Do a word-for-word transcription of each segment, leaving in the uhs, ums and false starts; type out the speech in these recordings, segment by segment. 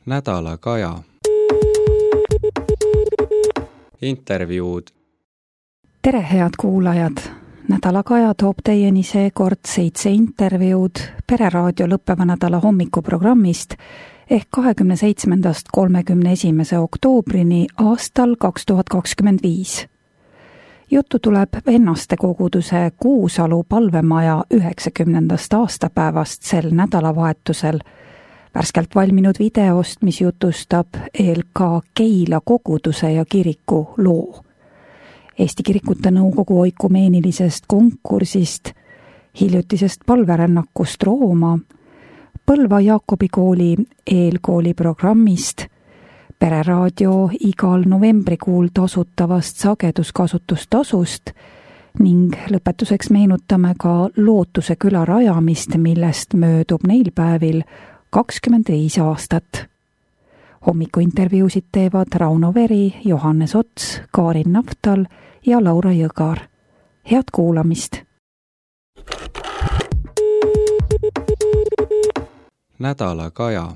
Nädala Kaja. Intervjuud. Tere, head kuulajad! Nädala Kaja toob teieni seekord seitse intervjuud Pereraadio lõppeva nädala hommikuprogrammist ehk kahekümne seitsmendast kolmekümne esimese oktoobrini aastal kaks tuhat kakskümmend viis. Juttu tuleb Vennaste koguduse Kuusalu palvemaja üheksakümnendast aastapäevast sel nädalavahetusel, värskelt valminud videost, mis jutustab E L K Keila koguduse ja kiriku loo, Eesti Kirikute Nõukogu oikumeenilisest konkursist, hiljutisest palverännakust Rooma, Põlva Jaakobi kooli eelkooli programmist, Pereraadio igal novembrikuul tasutavast sageduskasutustasust ning lõpetuseks meenutame ka Lootuse küla rajamist, millest möödub neil päevil kakskümmend viis aastat. Hommikuintervjuusid teevad Rauno Veri, Johannes Ots, Kaarin Naftal ja Laura Jõgar. Head kuulamist! Nädala Kaja.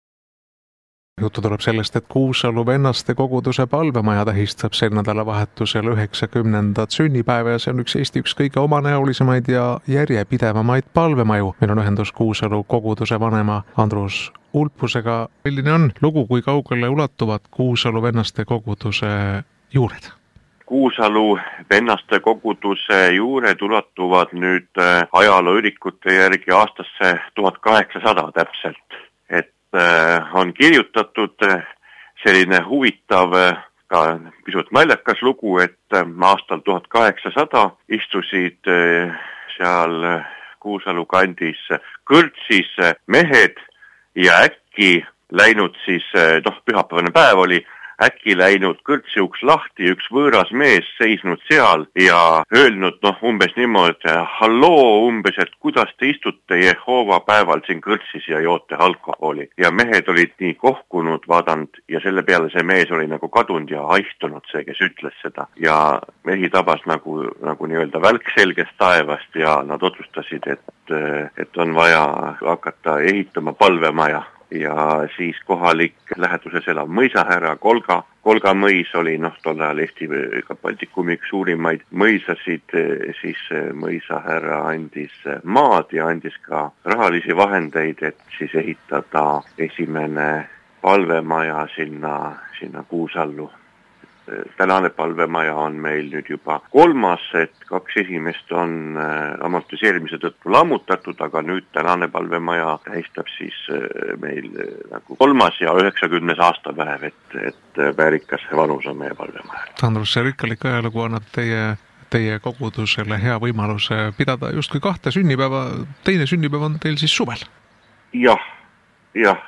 Juttu tuleb sellest, et Kuusalu Vennaste koguduse palvemaja tähistab sel nädalavahetusel üheksakümnendat sünnipäeva ja see on üks Eesti üks kõige omanäolisemaid ja järjepidevamaid palvemaju. Meil on ühendus Kuusalu koguduse vanema Andrus Ulpusega. Milline on lugu, kui kaugele ulatuvad Kuusalu Vennaste koguduse juured? Kuusalu Vennaste koguduse juured ulatuvad nüüd ajalooürikute järgi aastasse tuhat kaheksasada täpselt. Et on kirjutatud selline huvitav, ka pisut naljakas lugu, et aastal tuhat kaheksasada istusid seal Kuusalu kandis kõrtsis mehed ja äkki läinud siis, noh, pühapäevane päev oli, äkki läinud kõrtsi uks lahti, üks võõras mees seisnud seal ja öelnud, noh, umbes niimoodi, halloo umbes, et kuidas te istute Jehova päeval siin kõrtsis ja joote alkoholi. Ja mehed olid nii kohkunud vaadanud ja selle peale see mees oli nagu kadunud ja haihtunud see, kes ütles seda. Ja mehi tabas nagu, nagu nii-öelda välk selgest taevast ja nad otsustasid, et, et on vaja hakata ehitama palvemaja. Ja siis kohalik läheduses elav mõisahärra Kolga. Kolga mõis oli, noh, tol ajal Eesti Baltikumi üks suurimaid mõisasid, siis mõisahärra andis maad ja andis ka rahalisi vahendeid, et siis ehitada esimene palvemaja sinna, sinna Kuusallu. Tänane palvemaja on meil nüüd juba kolmas, et kaks esimest on amortiseerimise tõttu lammutatud, aga nüüd tänane palvemaja tähistab siis meil nagu kolmas ja üheksakümnes aastapäev, et, et väärikas vanus on meie palvemaja. Andrus, see rikkalik ajalugu annab teie, teie kogudusele hea võimaluse pidada justkui kahte sünnipäeva. Teine sünnipäev on teil siis suvel? Jah, jah,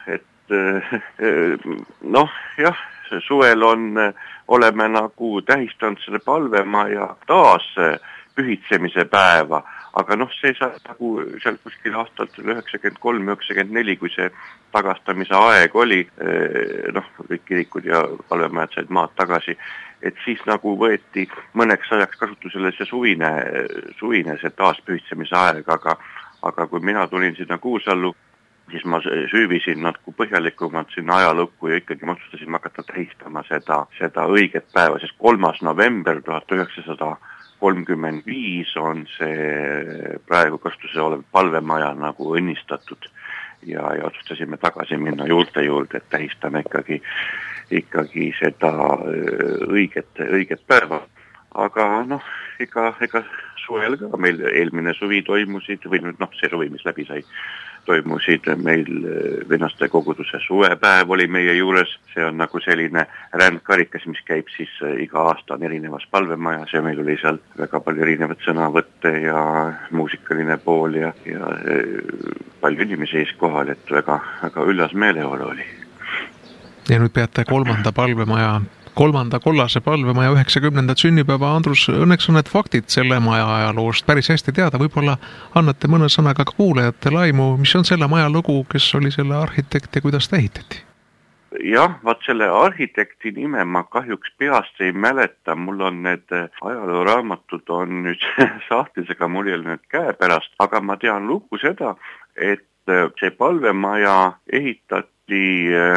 et noh, jah, suvel on, oleme nagu tähistanud selle palvemaja taas pühitsemise päeva, aga noh, see saab nagu seal kuskil aastalt üheksakümmend kolm üheksakümmend neli, kui see tagastamise aeg oli, noh, kõik kirikud ja palvemajad said maad tagasi, et siis nagu võeti mõneks ajaks kasutusele see suvine, suvine see taas pühitsemise aeg, aga, aga kui mina tulin sinna Kuusallu, siis ma süüvisin natuke põhjalikumalt sinna ajalukku ja ikkagi otsustasin hakata tähistama seda, seda õiget päeva, sest kolmas november tuhat üheksasada kolmkümmend viis on see praegu kasutuses olev palvemaja nagu õnnistatud ja, ja otsustasime tagasi minna juurte juurde, et tähistame ikkagi, ikkagi seda õiget, õiget päeva. Aga noh, ega, ega suvel ka meil eelmine suvi toimusid, või nüüd noh, see suvi, mis läbi sai, toimusid meil Vennaste koguduse suvepäev oli meie juures. See on nagu selline rändkarikas, mis käib siis iga aasta on erinevas palvemajas ja meil oli seal väga palju erinevat sõnavõtte ja muusikaline pool ja, ja palju inimesi ees kohal, et väga, väga üllas meeleolu oli. Ja nüüd peate kolmanda palvemaja kolmanda kollase palvemaja üheksakümnendat sünnipäeva. Andrus, õnneks on need faktid selle maja ajaloost päris hästi teada. Võib-olla annate mõne sõnaga kuulajate laimu, mis on selle maja lugu, kes oli selle arhitekt ja kuidas ta ehitati? Jah, vaat selle arhitekti nime ma kahjuks peast ei mäleta. Mul on need ajalooraamatud on nüüd sahtlisega mul ei ole nüüd käepärast, aga ma tean lugu seda, et see palvemaja ehitati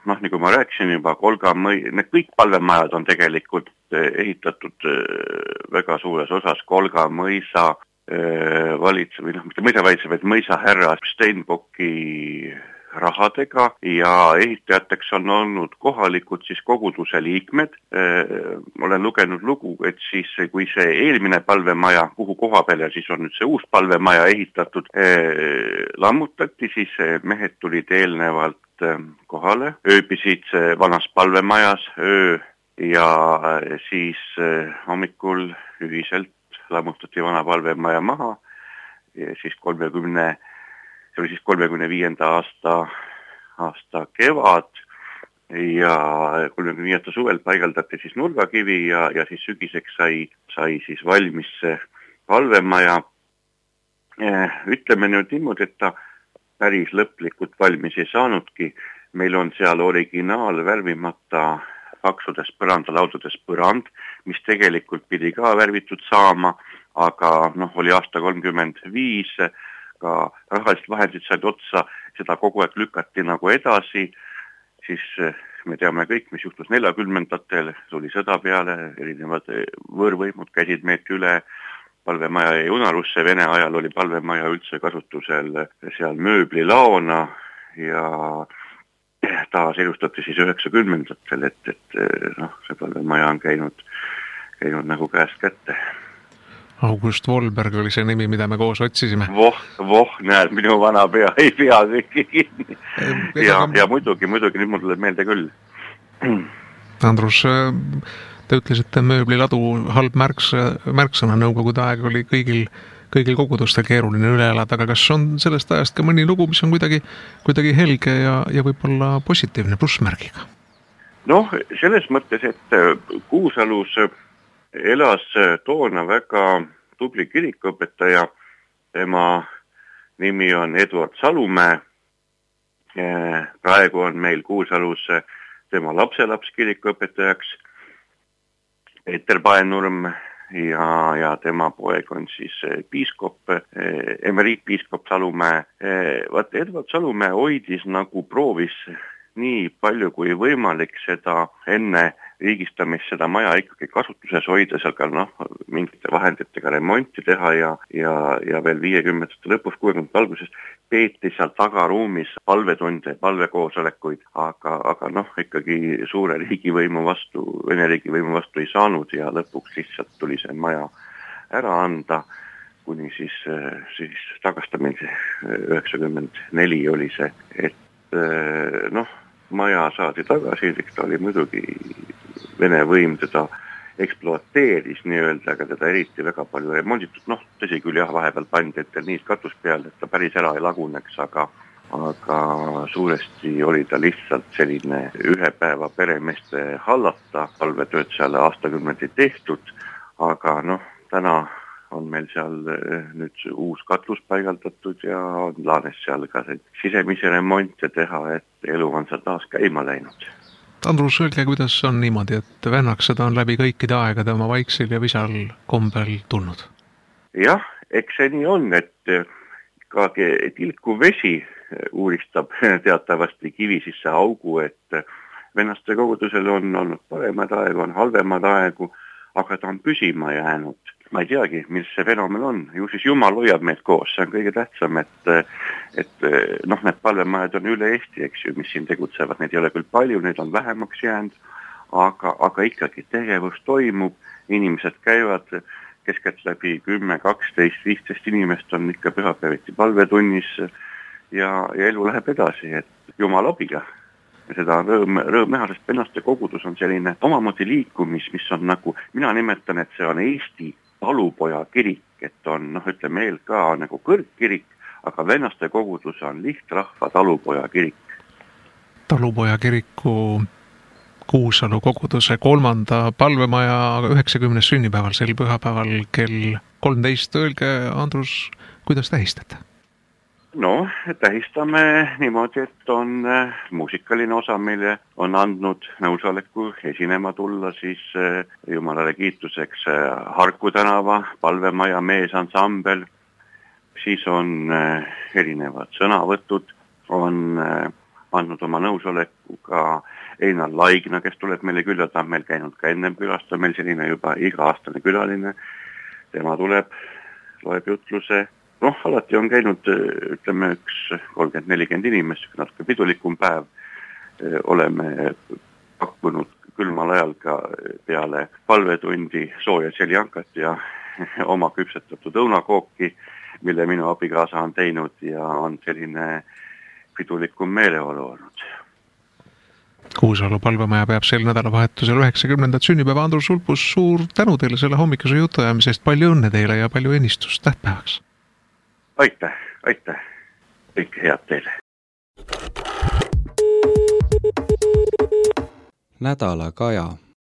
noh, nagu ma rääkisin juba, Kolga mõi, need kõik palvemajad on tegelikult ehitatud väga suures osas Kolga mõisa valitse, või noh, mitte mõisa valitse, vaid mõisa härra Steinbocki rahadega ja ehitajateks on olnud kohalikud siis koguduse liikmed. Olen lugenud lugu, et siis kui see eelmine palvemaja, kuhu koha peale siis on nüüd see uus palvemaja ehitatud, lammutati, siis mehed tulid eelnevalt kohale, ööbisid vanas palvemajas öö ja siis hommikul ühiselt lammutati vana palvemaja maha ja siis kolmekümne see oli siis kolmekümne viienda aasta, aasta kevad ja kolmekümne viienda suvel paigaldati siis nurgakivi ja, ja siis sügiseks sai, sai siis valmis see palvemaja. Ütleme nüüd niimoodi, et ta päris lõplikult valmis ei saanudki. Meil on seal originaal värvimata paksudes põrandalaudades põrand, mis tegelikult pidi ka värvitud saama, aga noh, oli aasta kolmkümmend viis, ka rahalised vahendid said otsa, seda kogu aeg lükati nagu edasi, siis me teame kõik, mis juhtus neljakümnendatel, tuli sõda peale, erinevad võõrvõimud käisid meid üle, palvemaja jäi unarusse, Vene ajal oli palvemaja üldse kasutusel seal mööblilaona ja taas elustati siis üheksakümnendatel, et, et noh, see palvemaja on käinud, käinud nagu käest kätte. August Volberg oli see nimi, mida me koos otsisime. Voh, voh, näed, minu vana pea ei pea kõiki kinni. Ja, ja muidugi, muidugi, nüüd mul tuleb meelde küll. Andrus, te ütlesite mööbliladu halb märks, märksõna nõukogude aeg oli kõigil, kõigil kogudustel keeruline üle elada, aga kas on sellest ajast ka mõni lugu, mis on kuidagi, kuidagi helge ja, ja võib-olla positiivne plussmärgiga? Noh, selles mõttes, et Kuusalus elas toona väga tubli kirikuõpetaja, tema nimi on Eduard Salumäe, praegu on meil Kuusalus tema lapselaps kirikuõpetajaks, Peeter Paenurm ja, ja tema poeg on siis piiskop, emeriitpiiskop Salumäe. Vaat Eduard Salumäe hoidis nagu proovis nii palju kui võimalik seda enne riigistamist seda maja ikkagi kasutuses hoida, seal ka noh, mingite vahenditega remonti teha ja, ja, ja veel viiekümnendate lõpus, kuuekümnendate alguses peeti seal tagaruumis palvetunde, palvekoosolekuid, aga, aga noh, ikkagi suure riigivõimu vastu, Vene riigivõimu vastu ei saanud ja lõpuks lihtsalt tuli see maja ära anda, kuni siis, siis tagastamise üheksakümmend neli oli see, et noh, maja saadi tagasi, ta oli muidugi Vene võim teda ekspluateeris nii-öelda, aga teda eriti väga palju remonditud, noh, tõsi küll jah, vahepeal pandi ette nii katus peal, et ta päris ära ei laguneks, aga, aga suuresti oli ta lihtsalt selline ühe päeva peremeeste hallata, palvetööd seal aastakümneid ei tehtud, aga noh, täna on meil seal nüüd uus katlus paigaldatud ja on plaanis seal ka sisemise remonte teha, et elu on seal taas käima läinud. Andrus, öelge, kuidas on niimoodi, et vennaksed on läbi kõikide aegade oma vaiksil ja visal kombel tulnud? Jah, eks see nii on, et ka tilku vesi uuristab teatavasti kivi sisse augu, et vennaste kogudusel on olnud paremad aegu, on halvemad aegu, aga ta on püsima jäänud. Ma ei teagi, mis see fenomen on. Ju siis Jumal hoiab meid koos, see on kõige tähtsam, et, et noh, need palvemajad on üle Eesti, eks ju, mis siin tegutsevad, neid ei ole küll palju, neid on vähemaks jäänud, aga, aga ikkagi tegevus toimub, inimesed käivad, keskelt läbi kümme, kaksteist, viisteist inimest on ikka pühapäeviti palvetunnis ja, ja elu läheb edasi, et Jumal abiga. Ja seda rõõm, rõõm näha, sest vennaste kogudus on selline omamoodi liikumis, mis on nagu, mina nimetan, et see on Eesti talupoja kirik, et on, noh, ütleme eel ka nagu kõrgkirik, aga vennaste kogudus on lihtrahva talupoja kirik. Talupoja kiriku Kuusalu koguduse kolmanda palvemaja üheksakümnes sünnipäeval, sel pühapäeval kell kolmteist. Öelge, Andrus, kuidas tähistate? No, tähistame niimoodi, et on muusikaline osa meile on andnud nõusoleku esinema tulla siis Jumalale kiituseks Harku tänava palvemaja meesansambel, siis on erinevad sõnavõtud, on andnud oma nõusolekuga Einar Laigna, kes tuleb meile külla, ta on meil käinud ka ennem külast, on meil selline juba iga-aastane külaline, tema tuleb, loeb jutluse, noh, alati on käinud, ütleme, üks kolmkümmend nelikümmend inimest, natuke pidulikum päev, oleme pakkunud külmal ajal ka peale palvetundi sooja seljankat ja oma küpsetatud õunakooki, mille minu abikaasa on teinud ja on selline pidulikum meeleolu olnud. Kuusalu palvemaja peab sel nädalavahetusel üheksakümnendat sünnipäeva. Andrus Ulpus, suur tänu teile selle hommikuse jutuajamisest, palju õnne teile ja palju õnnistust tähtpäevaks. Aitäh, aitäh, kõik head teile. Nädala kaja.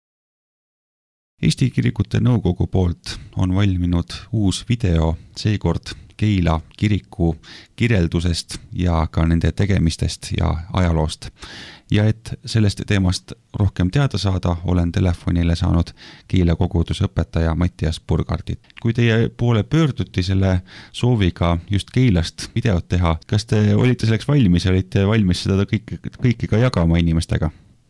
Eesti Kirikute Nõukogu poolt on valminud uus video, seekord Keila kiriku kirjeldusest ja ka nende tegemistest ja ajaloost. Ja et sellest teemast rohkem teada saada, olen telefonile saanud Keila koguduse õpetaja Mattias Burgardit. Kui teie poole pöörduti selle sooviga just Keilast videot teha, kas te olite selleks valmis ja olite valmis seda kõike, kõike ka jagama inimestega?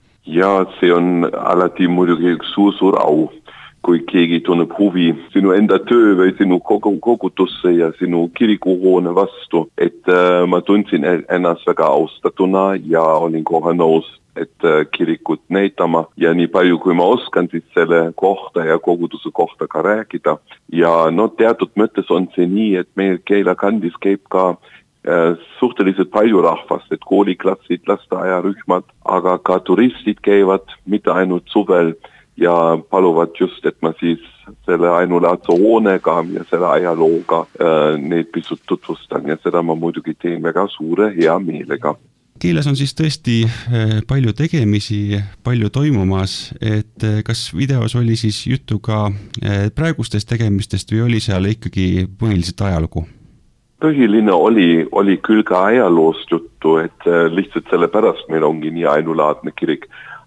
Ja, see on alati muidugi üks suur, suur au, kui keegi tunneb huvi sinu enda töö või sinu kogutusse ja sinu kirikuhoone vastu, et äh, ma tundsin ennast väga austatuna ja olin kohe nõus, et äh, kirikut näitama ja nii palju, kui ma oskan siis selle kohta ja koguduse kohta ka rääkida. Ja no teatud mõttes on see nii, et meil Keila kandis käib ka suhteliselt palju rahvast, et kooliklassid, lasteaiarühmad, aga ka turistid käivad mitte ainult suvel ja paluvad just, et ma siis selle ainulaadse hoonega ja selle ajalooga äh, neid pisut tutvustan ja seda ma muidugi teen väga suure hea meelega. Keilas on siis tõesti palju tegemisi, palju toimumas, et kas videos oli siis juttu ka praegustest tegemistest või oli seal ikkagi põhiliselt ajalugu? Põhiline oli, oli küll ka ajaloost juttu, et lihtsalt selle pärast meil ongi nii ainulaadne kirik.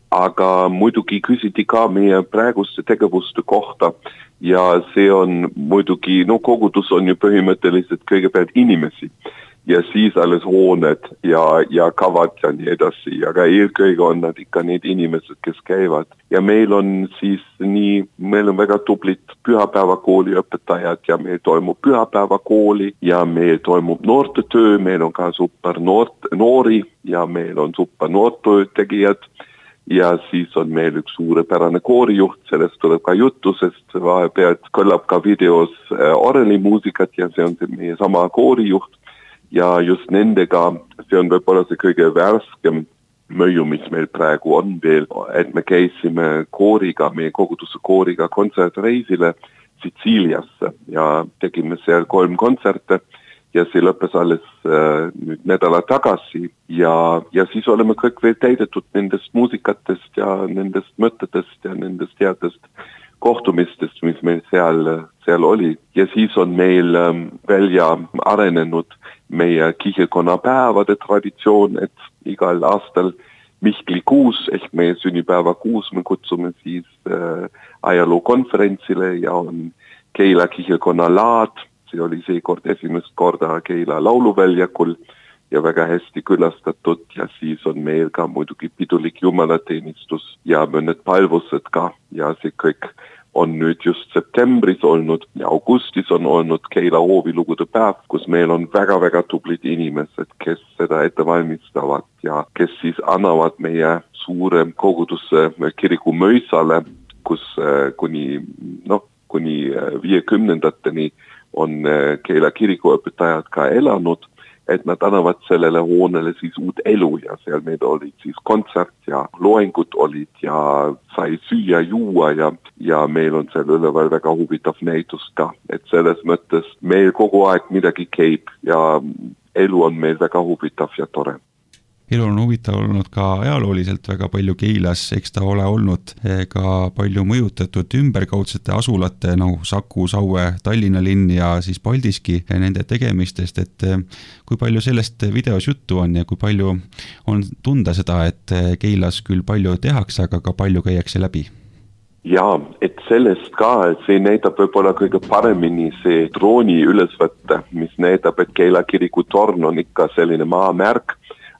Aga muidugi küsiti ka meie praeguste tegevuste kohta ja see on muidugi, no kogudus on ju põhimõtteliselt kõigepealt inimesi ja siis alles hooned ja, ja kavad ja nii edasi, aga eelkõige on nad ikka need inimesed, kes käivad. Ja meil on siis nii, meil on väga tublit pühapäevakooli õpetajad ja meil toimub pühapäevakooli ja meil toimub noortetöö, meil on ka super noort, noori ja meil on super noortetegijad ja siis on meil üks suurepärane koorijuht, sellest tuleb ka juttu, sest vahepealt kõlab ka videos orelimuusikat ja see on see meie sama koorijuht. Ja just nendega, see on võib-olla see kõige värskem mõju, mis meil praegu on veel, et me käisime kooriga, meie koguduse kooriga kontsertreisile Sitsiiliasse ja tegime seal kolm kontserte ja see lõppes alles äh, nüüd nädala tagasi ja, ja siis oleme kõik veel täidetud nendest muusikatest ja nendest mõtetest ja nendest headest kohtumistest, mis meil seal, seal oli. Ja siis on meil ähm, välja arenenud meie kihelkonna päevade traditsioon, et igal aastal Mihklikuus ehk meie sünnipäeva kuus me kutsume siis äh, ajalookonferentsile ja on Keila kihelkonna laad, see oli seekord esimest korda Keila lauluväljakul ja väga hästi külastatud ja siis on meil ka muidugi pidulik jumalateenistus ja mõned palvused ka ja see kõik on nüüd just septembris olnud ja augustis on olnud Keila hoovilugude päev, kus meil on väga-väga tublid inimesed, kes seda ette valmistavad ja kes siis annavad meie suure koguduse kiriku mõisale, kus kuni, noh, kuni viiekümnendateni on Keila kirikuõpetajad ka elanud, et nad annavad sellele hoonele siis uut elu ja seal meil olid siis kontsert ja loengud olid ja sai süüa juua ja, ja meil on seal üleval väga huvitav näitus ka, et selles mõttes meil kogu aeg midagi käib ja elu on meil väga huvitav ja tore. Elu on huvitav olnud ka ajalooliselt väga palju Keilas, eks ta ole olnud ka palju mõjutatud ümberkaudsete asulate nagu Saku, Saue, Tallinna linn ja siis Paldiski nende tegemistest, et kui palju sellest videos juttu on ja kui palju on tunda seda, et Keilas küll palju tehakse, aga ka palju käiakse läbi? Ja, et sellest ka, et see näitab võib-olla kõige paremini see drooni ülesvõtte, mis näitab, et Keila kiriku torn on ikka selline maamärk,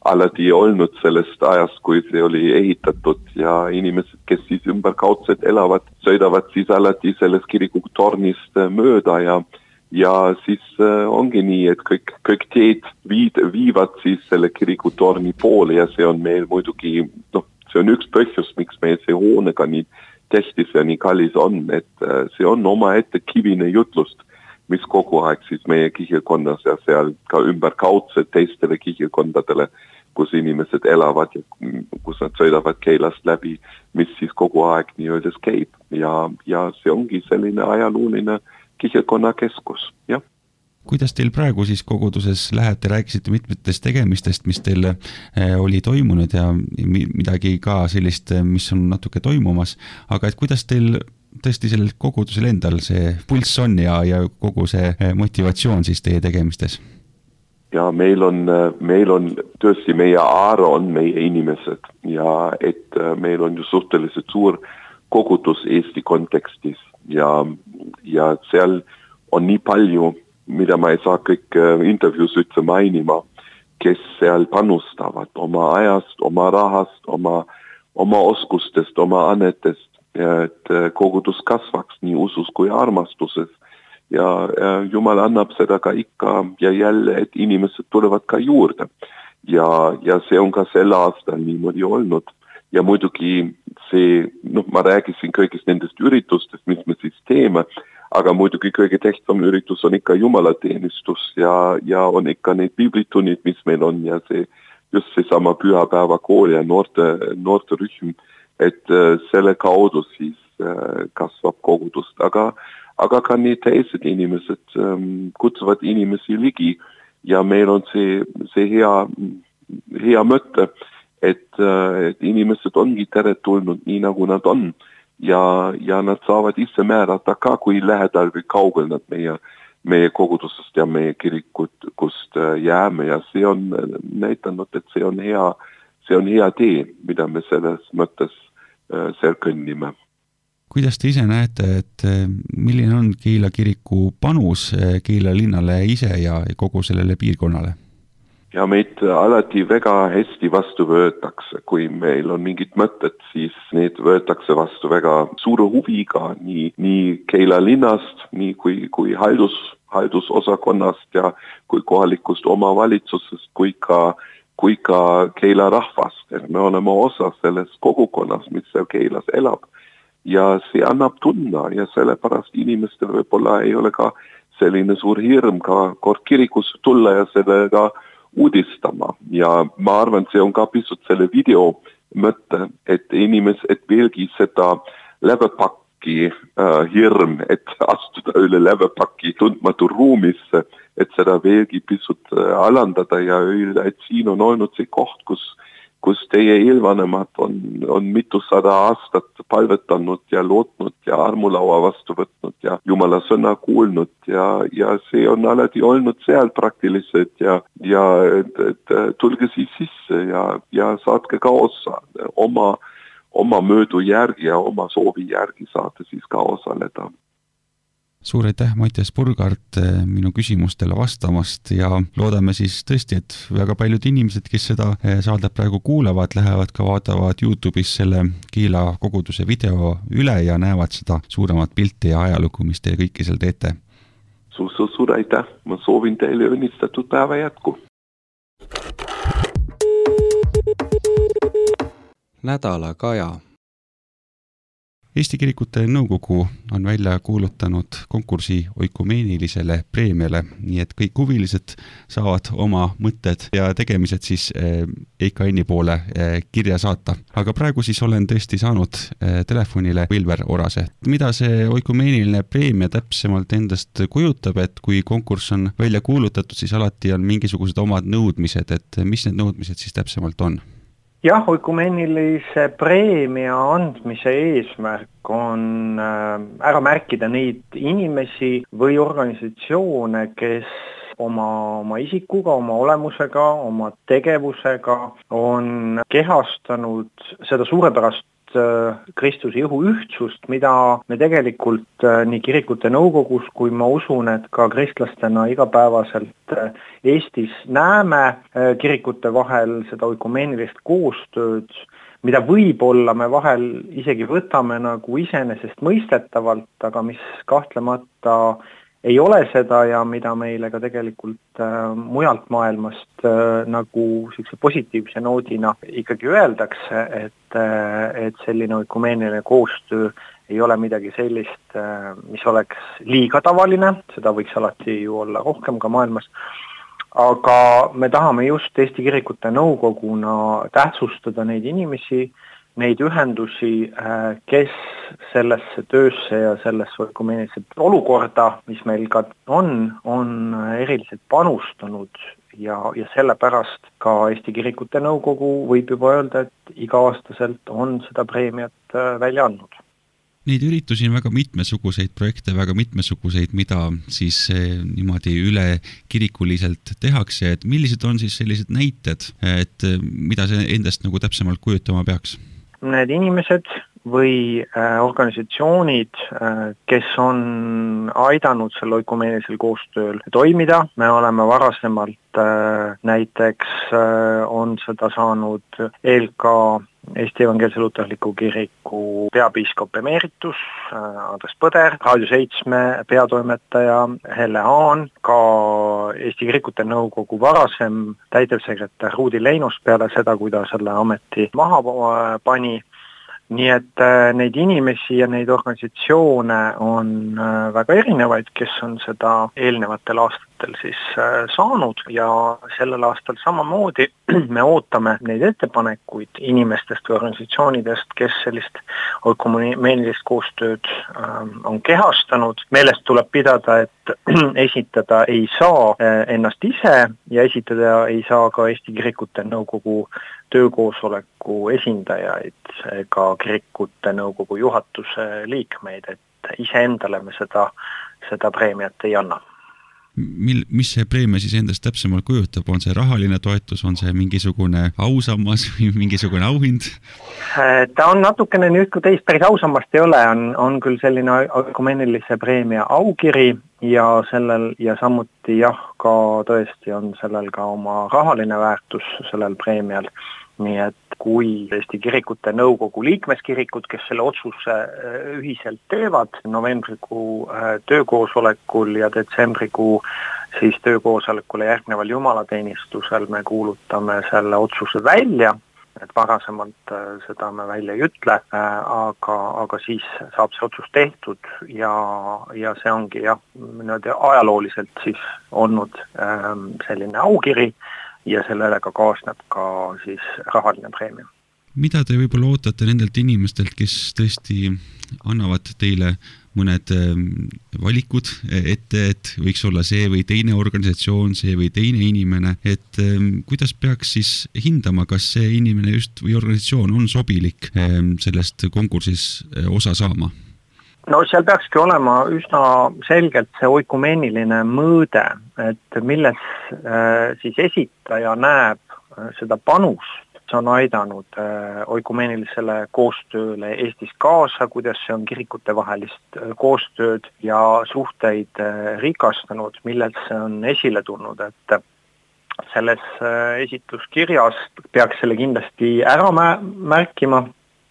alati olnud sellest ajast, kui see oli ehitatud ja inimesed, kes siis ümberkaudselt elavad, sõidavad siis alati sellest kirikutornist mööda ja ja siis äh, ongi nii, et kõik, kõik teed viid, viivad siis selle kirikutorni poole ja see on meil muidugi, noh, see on üks põhjus, miks meil see hoonega nii tähtis ja nii kallis on, et äh, see on omaette kivine jutlust, mis kogu aeg siis meie kihelkonnas ja seal ka ümberkaudselt teistele kihelkondadele, kus inimesed elavad ja kus nad sõidavad Keilast läbi, mis siis kogu aeg nii-öeldes käib ja, ja see ongi selline ajalooline kihelkonna keskus, jah. Kuidas teil praegu siis koguduses läheb, te rääkisite mitmetest tegemistest, mis teil oli toimunud ja midagi ka sellist, mis on natuke toimumas, aga et kuidas teil tõesti sellel kogudusel endal see pulss on ja, ja kogu see motivatsioon siis teie tegemistes? Ja meil on, meil on tõesti meie aare on meie inimesed ja et meil on ju suhteliselt suur kogudus Eesti kontekstis ja, ja seal on nii palju, mida ma ei saa kõik intervjuus üldse mainima, kes seal panustavad oma ajast, oma rahast, oma, oma oskustest, oma annetest, et kogudus kasvaks nii usus kui armastuses. Ja, ja Jumal annab seda ka ikka ja jälle, et inimesed tulevad ka juurde. Ja, ja see on ka sel aastal niimoodi olnud. Ja muidugi see, noh, ma rääkisin kõigist nendest üritustest, mis me siis teeme, aga muidugi kõige tähtsam üritus on ikka jumalateenistus ja, ja on ikka need biiblitunnid, mis meil on ja see, just see sama pühapäeva kool ja noorte, noorte rühm, et äh, selle kaudu siis äh, kasvab kogudust, aga, aga ka need teised inimesed ähm, kutsuvad inimesi ligi ja meil on see, see hea, hea mõte, Et, et inimesed ongi teretulnud nii nagu nad on ja, ja nad saavad ise määrata ka, kui lähedal või kaugel nad meie, meie kogudusest ja meie kirikut, kust jääme ja see on näitanud, et see on hea, see on hea tee, mida me selles mõttes seal kõnnime. Kuidas te ise näete, et milline on Keila kiriku panus Keila linnale ise ja kogu sellele piirkonnale? Ja meid alati väga hästi vastu võetakse, kui meil on mingid mõtted, siis need võetakse vastu väga suure huviga, nii, nii Keila linnast, nii kui, kui haldus, haldusosakonnast ja kui kohalikust omavalitsusest, kui ka, kui ka Keila rahvast. Et me oleme osa selles kogukonnas, mis seal Keilas elab. Ja see annab tunna ja sellepärast inimestel võib-olla ei ole ka selline suur hirm ka kord kirikusse tulla ja sellega uudistama ja ma arvan, see on ka pisut selle video mõte, et inimes, et veelgi seda lävepakki äh, hirm, et astuda üle lävepakki tundmatu ruumisse, et seda veelgi pisut äh, alandada ja öelda, et siin on olnud see koht, kus, kus teie eelvanemad on, on mitusada aastat palvetanud ja lootnud ja armulaua vastu võtnud ja Jumala sõna kuulnud ja, ja see on alati olnud seal praktiliselt ja, ja et, et, tulge siis sisse ja, ja saatke ka osa oma, oma möödu järgi ja oma soovi järgi saate siis ka osaleda. Suur aitäh, Mattias Burgart, minu küsimustele vastamast ja loodame siis tõesti, et väga paljud inimesed, kes seda saadet praegu kuulavad, lähevad ka vaatavad YouTube'is selle Keila koguduse video üle ja näevad seda suuremat pilti ja ajalugu, mis te kõiki seal teete. Suur, suur, suur aitäh, ma soovin teile õnnistatud päeva jätku. Nädala kaja. Eesti Kirikute Nõukogu on välja kuulutanud konkursi oikumeenilisele preemiale, nii et kõik huvilised saavad oma mõtted ja tegemised siis E K N-i poole kirja saata. Aga praegu siis olen tõesti saanud telefonile Vilver Orase. Mida see oikumeeniline preemia täpsemalt endast kujutab, et kui konkurss on välja kuulutatud, siis alati on mingisugused omad nõudmised, et mis need nõudmised siis täpsemalt on? Jah, oikumeenilise preemia andmise eesmärk on ära märkida neid inimesi või organisatsioone, kes oma, oma isikuga, oma olemusega, oma tegevusega on kehastanud seda suurepärast Kristuse ihu ühtsust, mida me tegelikult nii kirikute nõukogus, kui ma usun, et ka kristlastena igapäevaselt Eestis näeme kirikute vahel seda oikumeenilist koostööd, mida võib-olla me vahel isegi võtame nagu iseenesest mõistetavalt, aga mis kahtlemata ei ole seda ja mida meile ka tegelikult äh, mujalt maailmast äh, nagu sellise positiivse noodina ikkagi öeldakse, et, äh, et selline oikumeeniline koostöö ei ole midagi sellist, äh, mis oleks liiga tavaline, seda võiks alati ju olla rohkem ka maailmas, aga me tahame just Eesti Kirikute Nõukoguna tähtsustada neid inimesi, neid ühendusi, kes sellesse töösse ja sellesse oikumeenilisse olukorda, mis meil ka on, on eriliselt panustanud ja, ja sellepärast ka Eesti Kirikute Nõukogu võib juba öelda, et iga-aastaselt on seda preemiat välja andnud. Neid üritusi on väga mitmesuguseid projekte, väga mitmesuguseid, mida siis niimoodi üle kirikuliselt tehakse, et millised on siis sellised näited, et mida see endast nagu täpsemalt kujutama peaks? Need inimesed või äh, organisatsioonid, äh, kes on aidanud selle oikumeenilisel koostööl toimida. Me oleme varasemalt äh, näiteks äh, on seda saanud E L K Eesti Evangeelse Luterliku Kiriku peapiiskop emeritus äh, Andres Põder, Raadio seitsme peatoimetaja Helle Haan, ka Eesti Kirikute Nõukogu varasem täitevsekretär Ruudi Leinus peale seda, kui ta selle ameti maha pani. Nii et neid inimesi ja neid organisatsioone on väga erinevaid, kes on seda eelnevatel aastatel siis saanud ja sellel aastal samamoodi me ootame neid ettepanekuid inimestest või organisatsioonidest, kes sellist oikumeenilist koostööd on kehastanud. Meelest tuleb pidada, et esitada ei saa ennast ise ja esitada ei saa ka Eesti Kirikute Nõukogu töökoosoleku esindajaid ega Kirikute Nõukogu juhatuse liikmeid, et iseendale me seda, seda preemiat ei anna. Mil, mis see preemia siis endast täpsemalt kujutab? On see rahaline toetus, on see mingisugune ausammas või mingisugune auhind? Ta on natukene nüüd, kui teist päris ausammast ei ole, on, on küll selline oikumeenilise preemia aukiri ja sellel ja samuti jah, ka tõesti on sellel ka oma rahaline väärtus sellel preemial. Nii et kui Eesti Kirikute Nõukogu liikmeskirikud, kes selle otsuse ühiselt teevad novembrikuu töökoosolekul ja detsembrikuu siis töökoosolekule järgneval jumalateenistusel me kuulutame selle otsuse välja, et varasemalt seda me välja ei ütle, aga, aga siis saab see otsus tehtud ja, ja see ongi jah, ajalooliselt siis olnud selline aukiri, ja sellele ka kaasneb ka siis rahaline preemia. Mida te võib-olla ootate nendelt inimestelt, kes tõesti annavad teile mõned valikud ette, et võiks olla see või teine organisatsioon, see või teine inimene, et kuidas peaks siis hindama, kas see inimene just või organisatsioon on sobilik sellest konkursis osa saama? No seal peakski olema üsna selgelt see oikumeeniline mõõde, et milles äh, siis esitaja näeb äh, seda panust, see on aidanud äh, oikumeenilisele koostööle Eestis kaasa, kuidas see on kirikute vahelist äh, koostööd ja suhteid äh, rikastanud, millelt see on esile tulnud, et selles äh, esitluskirjas peaks selle kindlasti ära märkima,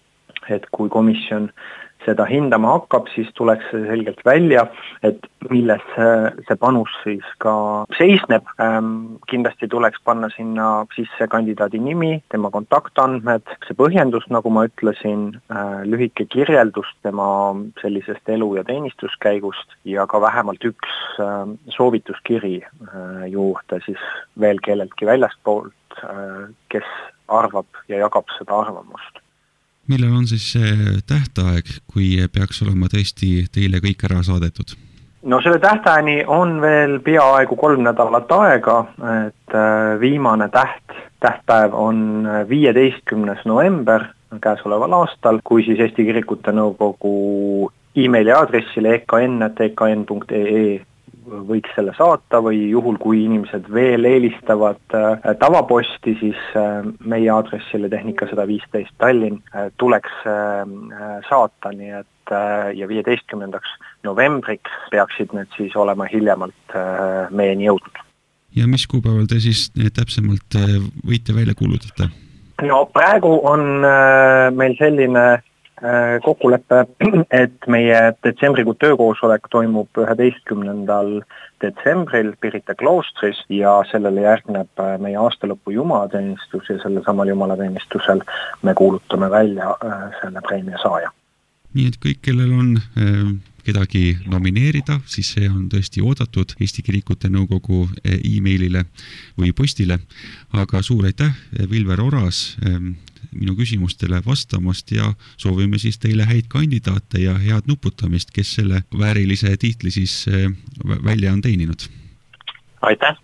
et kui komisjon seda hindama hakkab, siis tuleks see selgelt välja, et milles see panus siis ka seisneb. Kindlasti tuleks panna sinna sisse kandidaadi nimi, tema kontaktandmed, see põhjendus, nagu ma ütlesin, lühike kirjeldus tema sellisest elu- ja teenistuskäigust ja ka vähemalt üks soovituskiri juurde siis veel kelleltki väljastpoolt, kes arvab ja jagab seda arvamust. Millal on siis see tähtaeg, kui peaks olema tõesti teile kõik ära saadetud? No selle tähtajani on veel peaaegu kolm nädalat aega, et viimane täht, tähtpäev on viieteistkümnes november käesoleval aastal, kui siis Eesti Kirikute Nõukogu e-maili aadressile e k n punkt e k n punkt e e võiks selle saata või juhul, kui inimesed veel eelistavad tavaposti, siis meie aadressile Tehnika sada viisteist Tallinn tuleks saata, nii et ja viieteistkümnendaks novembriks peaksid need siis olema hiljemalt meieni jõudnud. Ja mis kuupäeval te siis täpsemalt võite välja kuulutada? No praegu on meil selline kokkulepe, et meie detsembrikuu töökoosolek toimub üheteistkümnendal detsembril Pirita kloostris ja sellele järgneb meie aastalõpu jumalateenistus ja selle samal jumalateenistusel me kuulutame välja selle preemia saaja. Nii et kõik, kellel on kedagi nomineerida, siis see on tõesti oodatud Eesti Kirikute Nõukogu e-mailile või postile. Aga suur aitäh, Vilver Oras, minu küsimustele vastamast ja soovime siis teile häid kandidaate ja head nuputamist, kes selle väärilise tiitli siis välja on teeninud. Aitäh!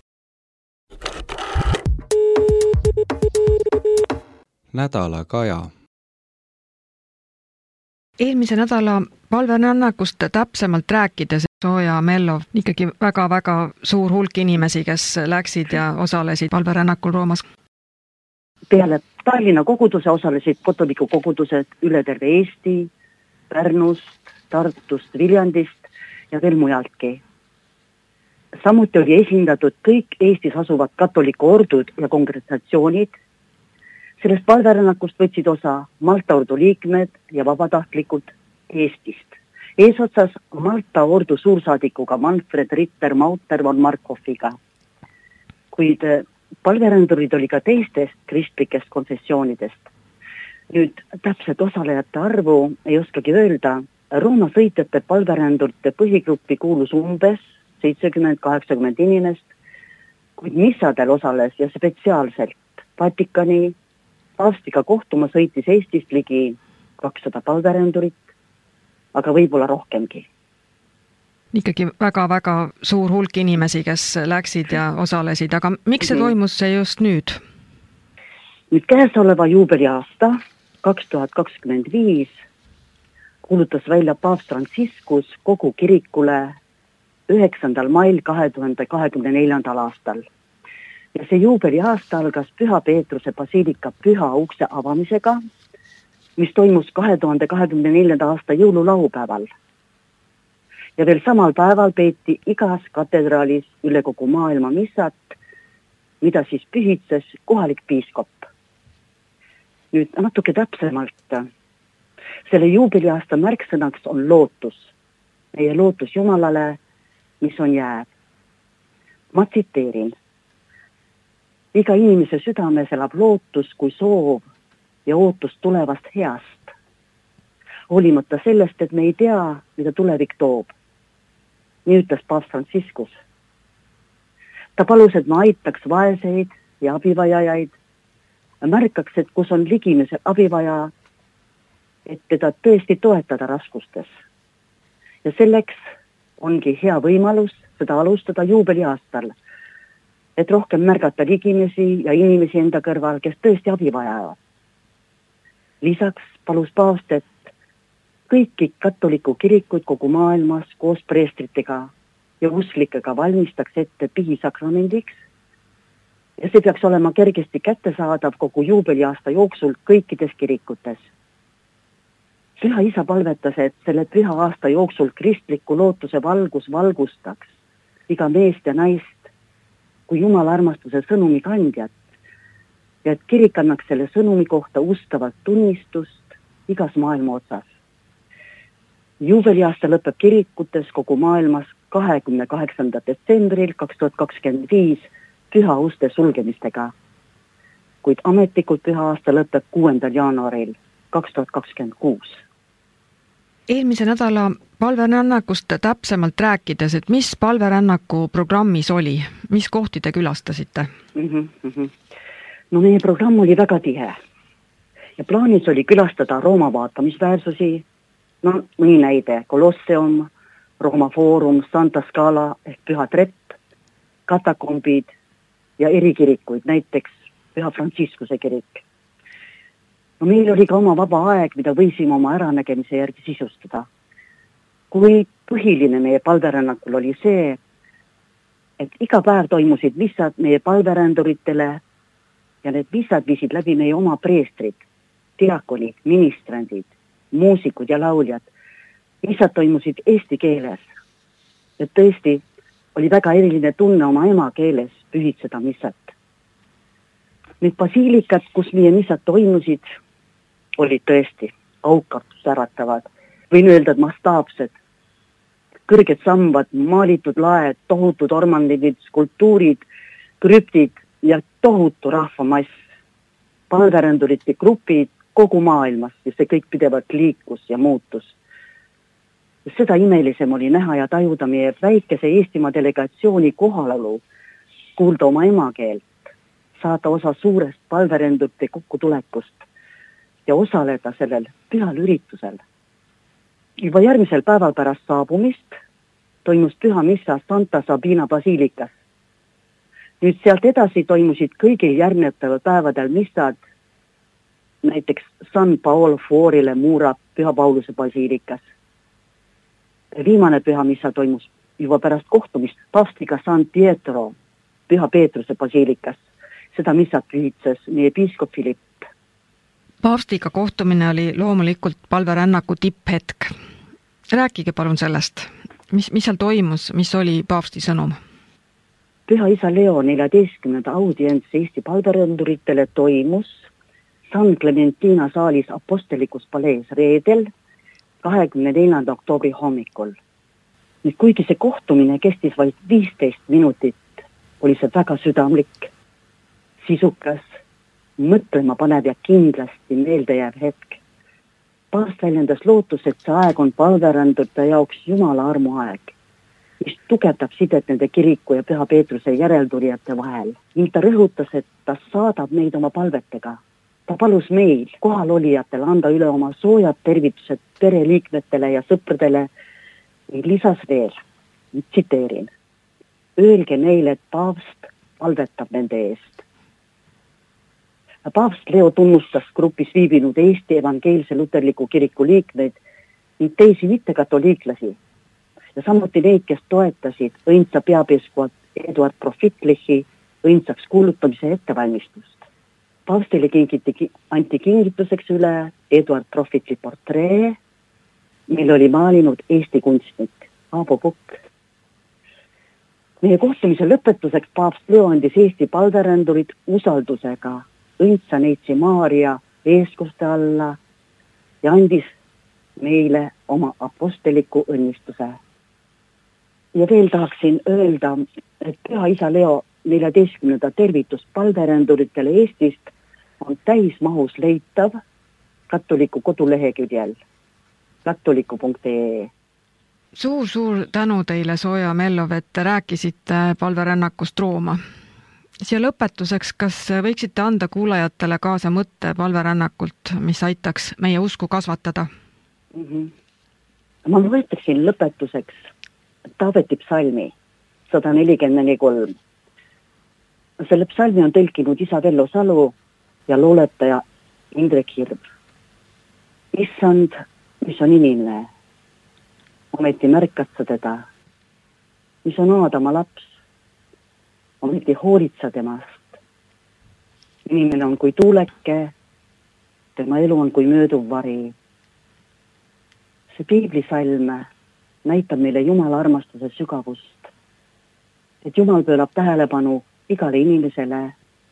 Nädala Kaja. Eelmise nädala palverännakust täpsemalt rääkides Sooja Mellov ikkagi väga-väga suur hulk inimesi, kes läksid ja osalesid palverännakul Roomas. Peale Tallinna koguduse osalesid katoliku kogudused üle terve Eesti, Pärnust, Tartust, Viljandist ja veel mujaltki. Samuti oli esindatud kõik Eestis asuvad katoliku ordud ja kongregatsioonid. Sellest palverännakust võtsid osa Malta ordu liikmed ja vabatahtlikud Eestist. Eesotsas Malta ordu suursaadikuga Manfred Ritter Mauter von Markhofiga. Kuid palverändurid oli ka teistest kristlikest konfessioonidest. Nüüd täpselt osalejate arvu ei oskagi öelda. Rooma sõitjate palverändurite põhigruppi kuulus umbes seitsekümmend kaheksakümmend inimest, kuid missadel osales ja spetsiaalselt Vatikani Paavstiga kohtuma sõitis Eestist ligi kakssada palverändurit, aga võib-olla rohkemgi. Ikkagi väga-väga suur hulk inimesi, kes läksid ja osalesid, aga miks see toimus see just nüüd? Nüüd käesoleva juubeliaasta kaks tuhat kakskümmend viis kuulutas välja Paavst Franciscus kogu kirikule üheksandal mail kahe tuhande kahekümne neljandal aastal. Ja see juubeli aasta algas Püha Peetruse basiilika püha ukse avamisega, mis toimus kahe tuhande kahekümne neljanda aasta jõululaupäeval. Ja veel samal päeval peeti igas katedraalis üle kogu maailma missat, mida siis pühitses kohalik piiskop. Nüüd natuke täpsemalt. Selle juubeli aasta märksõnaks on lootus. Meie lootus Jumalale, mis on jääv. Ma tsiteerin. Iga inimese südames elab lootus kui soov ja ootus tulevast heast. Hoolimata sellest, et me ei tea, mida tulevik toob. Nii ütles Paavst Franciscus. Ta palus, et ma aitaks vaeseid ja abivajajaid. Märkaks, et kus on ligimise abivaja, et teda tõesti toetada raskustes. Ja selleks ongi hea võimalus seda alustada juubeli aastal, et rohkem märgata ligimesi ja inimesi enda kõrval, kes tõesti abi vajavad. Lisaks palus paavst, et kõiki katoliku kirikuid kogu maailmas koos preestritega ja usklikega valmistaks ette pihisakramendiks ja see peaks olema kergesti kättesaadav kogu juubeliaasta jooksul kõikides kirikutes. Püha isa palvetas, et selle püha aasta jooksul kristliku lootuse valgus valgustaks iga meest ja naist kui Jumala armastuse sõnumi kandjat ja et kirik annaks selle sõnumi kohta ustavat tunnistust igas maailma otsas. Juubeliaasta lõpeb kirikutes kogu maailmas kahekümne kaheksandal detsembril kaks tuhat kakskümmend viis püha uste sulgemistega, kuid ametlikult püha aasta lõpeb kuuendal jaanuaril kaks tuhat kakskümmend kuus. Eelmise nädala palverännakust täpsemalt rääkides, et mis palverännaku programmis oli? Mis kohti te külastasite? Mm-hmm, mm-hmm. No meie programm oli väga tihe. Ja plaanis oli külastada Rooma vaatamisväärsusi, no mõni näide, Kolosseum, Rooma Foorum, Santa Scala ehk Püha Trepp, katakombid ja erikirikuid, näiteks Püha Franciscuse kirik. No meil oli ka oma vaba aeg, mida võisime oma äranägemise järgi sisustada. Kui põhiline meie palverännakul oli see, et iga päev toimusid missad meie palveränduritele ja need missad viisid läbi meie oma preestrid, diakonid, ministrandid, muusikud ja lauljad. Missad toimusid eesti keeles. Et tõesti oli väga eriline tunne oma ema keeles pühitseda missat. Nüüd basiilikat, kus meie missad toimusid, olid tõesti aukartust äratavad. Võin öelda, et mastaapsed. Kõrged sambad, maalitud laed, tohutud ormandid, skulptuurid, krüptid ja tohutu rahvamass. Palverandurite grupid kogu maailmas ja see kõik pidevalt liikus ja muutus. Seda imelisem oli näha ja tajuda meie väikese Eestimaa delegatsiooni kohalolu, kuulda oma emakeelt, saada osa suurest palverendurite kokkutulekust ja osaleda sellel pühal üritusel. Juba järgmisel päeval pärast saabumist toimus püha missa Santa Sabina basiilikas. Nüüd sealt edasi toimusid kõigil järgnevatel päevadel missad, näiteks San Paolo Fuorile Mura püha Pauluse basiilikas. Viimane püha missa toimus juba pärast kohtumist paavstiga San Pietro püha Peetruse basiilikas. Seda missat pühitses meie piiskop Philipp. Paavstiga kohtumine oli loomulikult palverännaku tipphetk. Rääkige palun sellest. Mis, mis seal toimus? Mis oli paavsti sõnum? Püha isa Leo neljateistkümnenda audients Eesti palveränduritele toimus San Clementina saalis apostelikus palees reedel kahekümne neljanda oktoobri hommikul. Nüüd kuigi see kohtumine kestis vaid viisteist minutit, oli see väga südamlik, sisukas, mõtlema panev ja kindlasti meeldejääv hetk. Paavst väljendas lootus, et see aeg on palverändurite jaoks Jumala armu aeg, mis tugevdab sidet nende kiriku ja püha Peetruse järeltulijate vahel. Ning ta rõhutas, et ta saadab meid oma palvetega. Ta palus meil, kohal olijatele, anda üle oma soojad tervitused pereliikmetele ja sõpradele ning lisas veel, tsiteerin, öelge neile, et paavst palvetab nende eest. Paavst Leo tunnustas grupis viibinud Eesti evangeelse luterliku kiriku liikmeid ning teisi mittekatoliiklasi ja samuti neid, kes toetasid õndsa peapiiskop Eduard Profitlichi õndsaks kuulutamise ettevalmistust. Paavstile kingiti, anti kingituseks üle Eduard Profitli portree, mille oli maalinud Eesti kunstnik Aabo Pukk. Meie kohtumise lõpetuseks paavst Leo andis Eesti palverändurid usaldusega õndsa neitsi Maaria eeskuste alla ja andis meile oma aposteliku õnnistuse. Ja veel tahaksin öelda, et püha isa Leo neljateistkümnenda tervitus palveränduritele Eestist on täismahus leitav katoliku koduleheküljel katoliku punkt ee. Suur-suur tänu teile, Sooja Mellov, et rääkisite palverännakust Rooma. Siia lõpetuseks, kas võiksite anda kuulajatele kaasa mõtte palverännakult, mis aitaks meie usku kasvatada? Mm-hmm. Ma võetaksin lõpetuseks Taaveti psalmi sada nelikümmend kolm. Selle psalmi on tõlkinud isa Vello Salu ja luuletaja Indrek Hirv. Issand, mis on inimene, ometi märkad sa teda, mis on Aadama laps, ometi hoolitsa temast. Inimene on kui tuuleke, tema elu on kui mööduv vari. See piiblisalm näitab meile Jumala armastuse sügavust, et Jumal pöörab tähelepanu igale inimesele,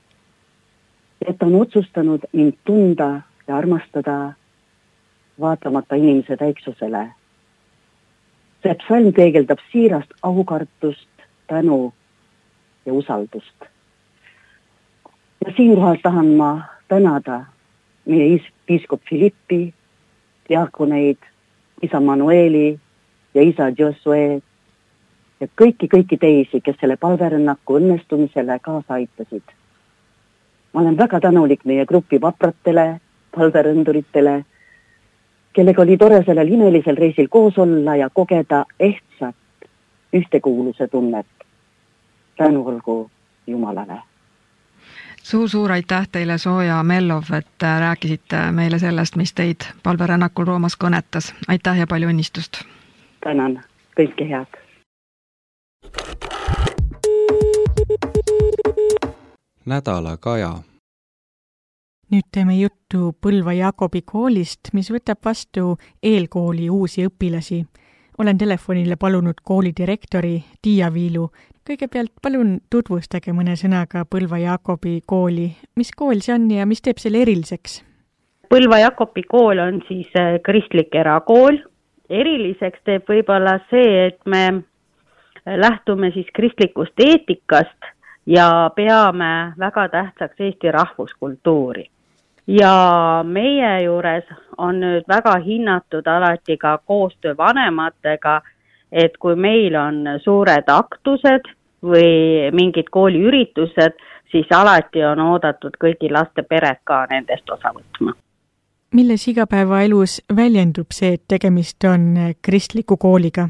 et on otsustanud mind tunda ja armastada vaatamata inimese väiksusele. See psalm peegeldab siirast aukartust, tänu ja usaldust. Ja siinkohal tahan ma tänada meie piiskop Philippi, diakoneid, isa Manueli ja isa Josue ja kõiki, kõiki teisi, kes selle palverännaku õnnestumisele kaasa aitasid. Ma olen väga tänulik meie grupi vapratele, palveränduritele, kellega oli tore sellel imelisel reisil koos olla ja kogeda ehtsat ühtekuuluse tunnet. Tänu olgu Jumalale. Suur-suur aitäh teile, Sooja Mellov, et rääkisite meile sellest, mis teid palverännakul Roomas kõnetas. Aitäh ja palju õnnistust! Tänan, kõike head! nädalakaja. Nüüd teeme juttu Põlva Jaakobi koolist, mis võtab vastu eelkooli uusi õpilasi. Olen telefonile palunud kooli direktori Tiia Viilu. Kõigepealt palun tutvustage mõne sõnaga Põlva Jaakobi kooli. Mis kool see on ja mis teeb selle eriliseks? Põlva Jaakobi kool on siis kristlik erakool. Eriliseks teeb võib-olla see, et me lähtume siis kristlikust eetikast ja peame väga tähtsaks Eesti rahvuskultuuri. Ja meie juures on nüüd väga hinnatud alati ka koostöö vanematega, et kui meil on suured aktused või mingid kooliüritused, siis alati on oodatud kõigi laste pered ka nendest osa võtma. Milles igapäevaelus väljendub see, et tegemist on kristliku kooliga?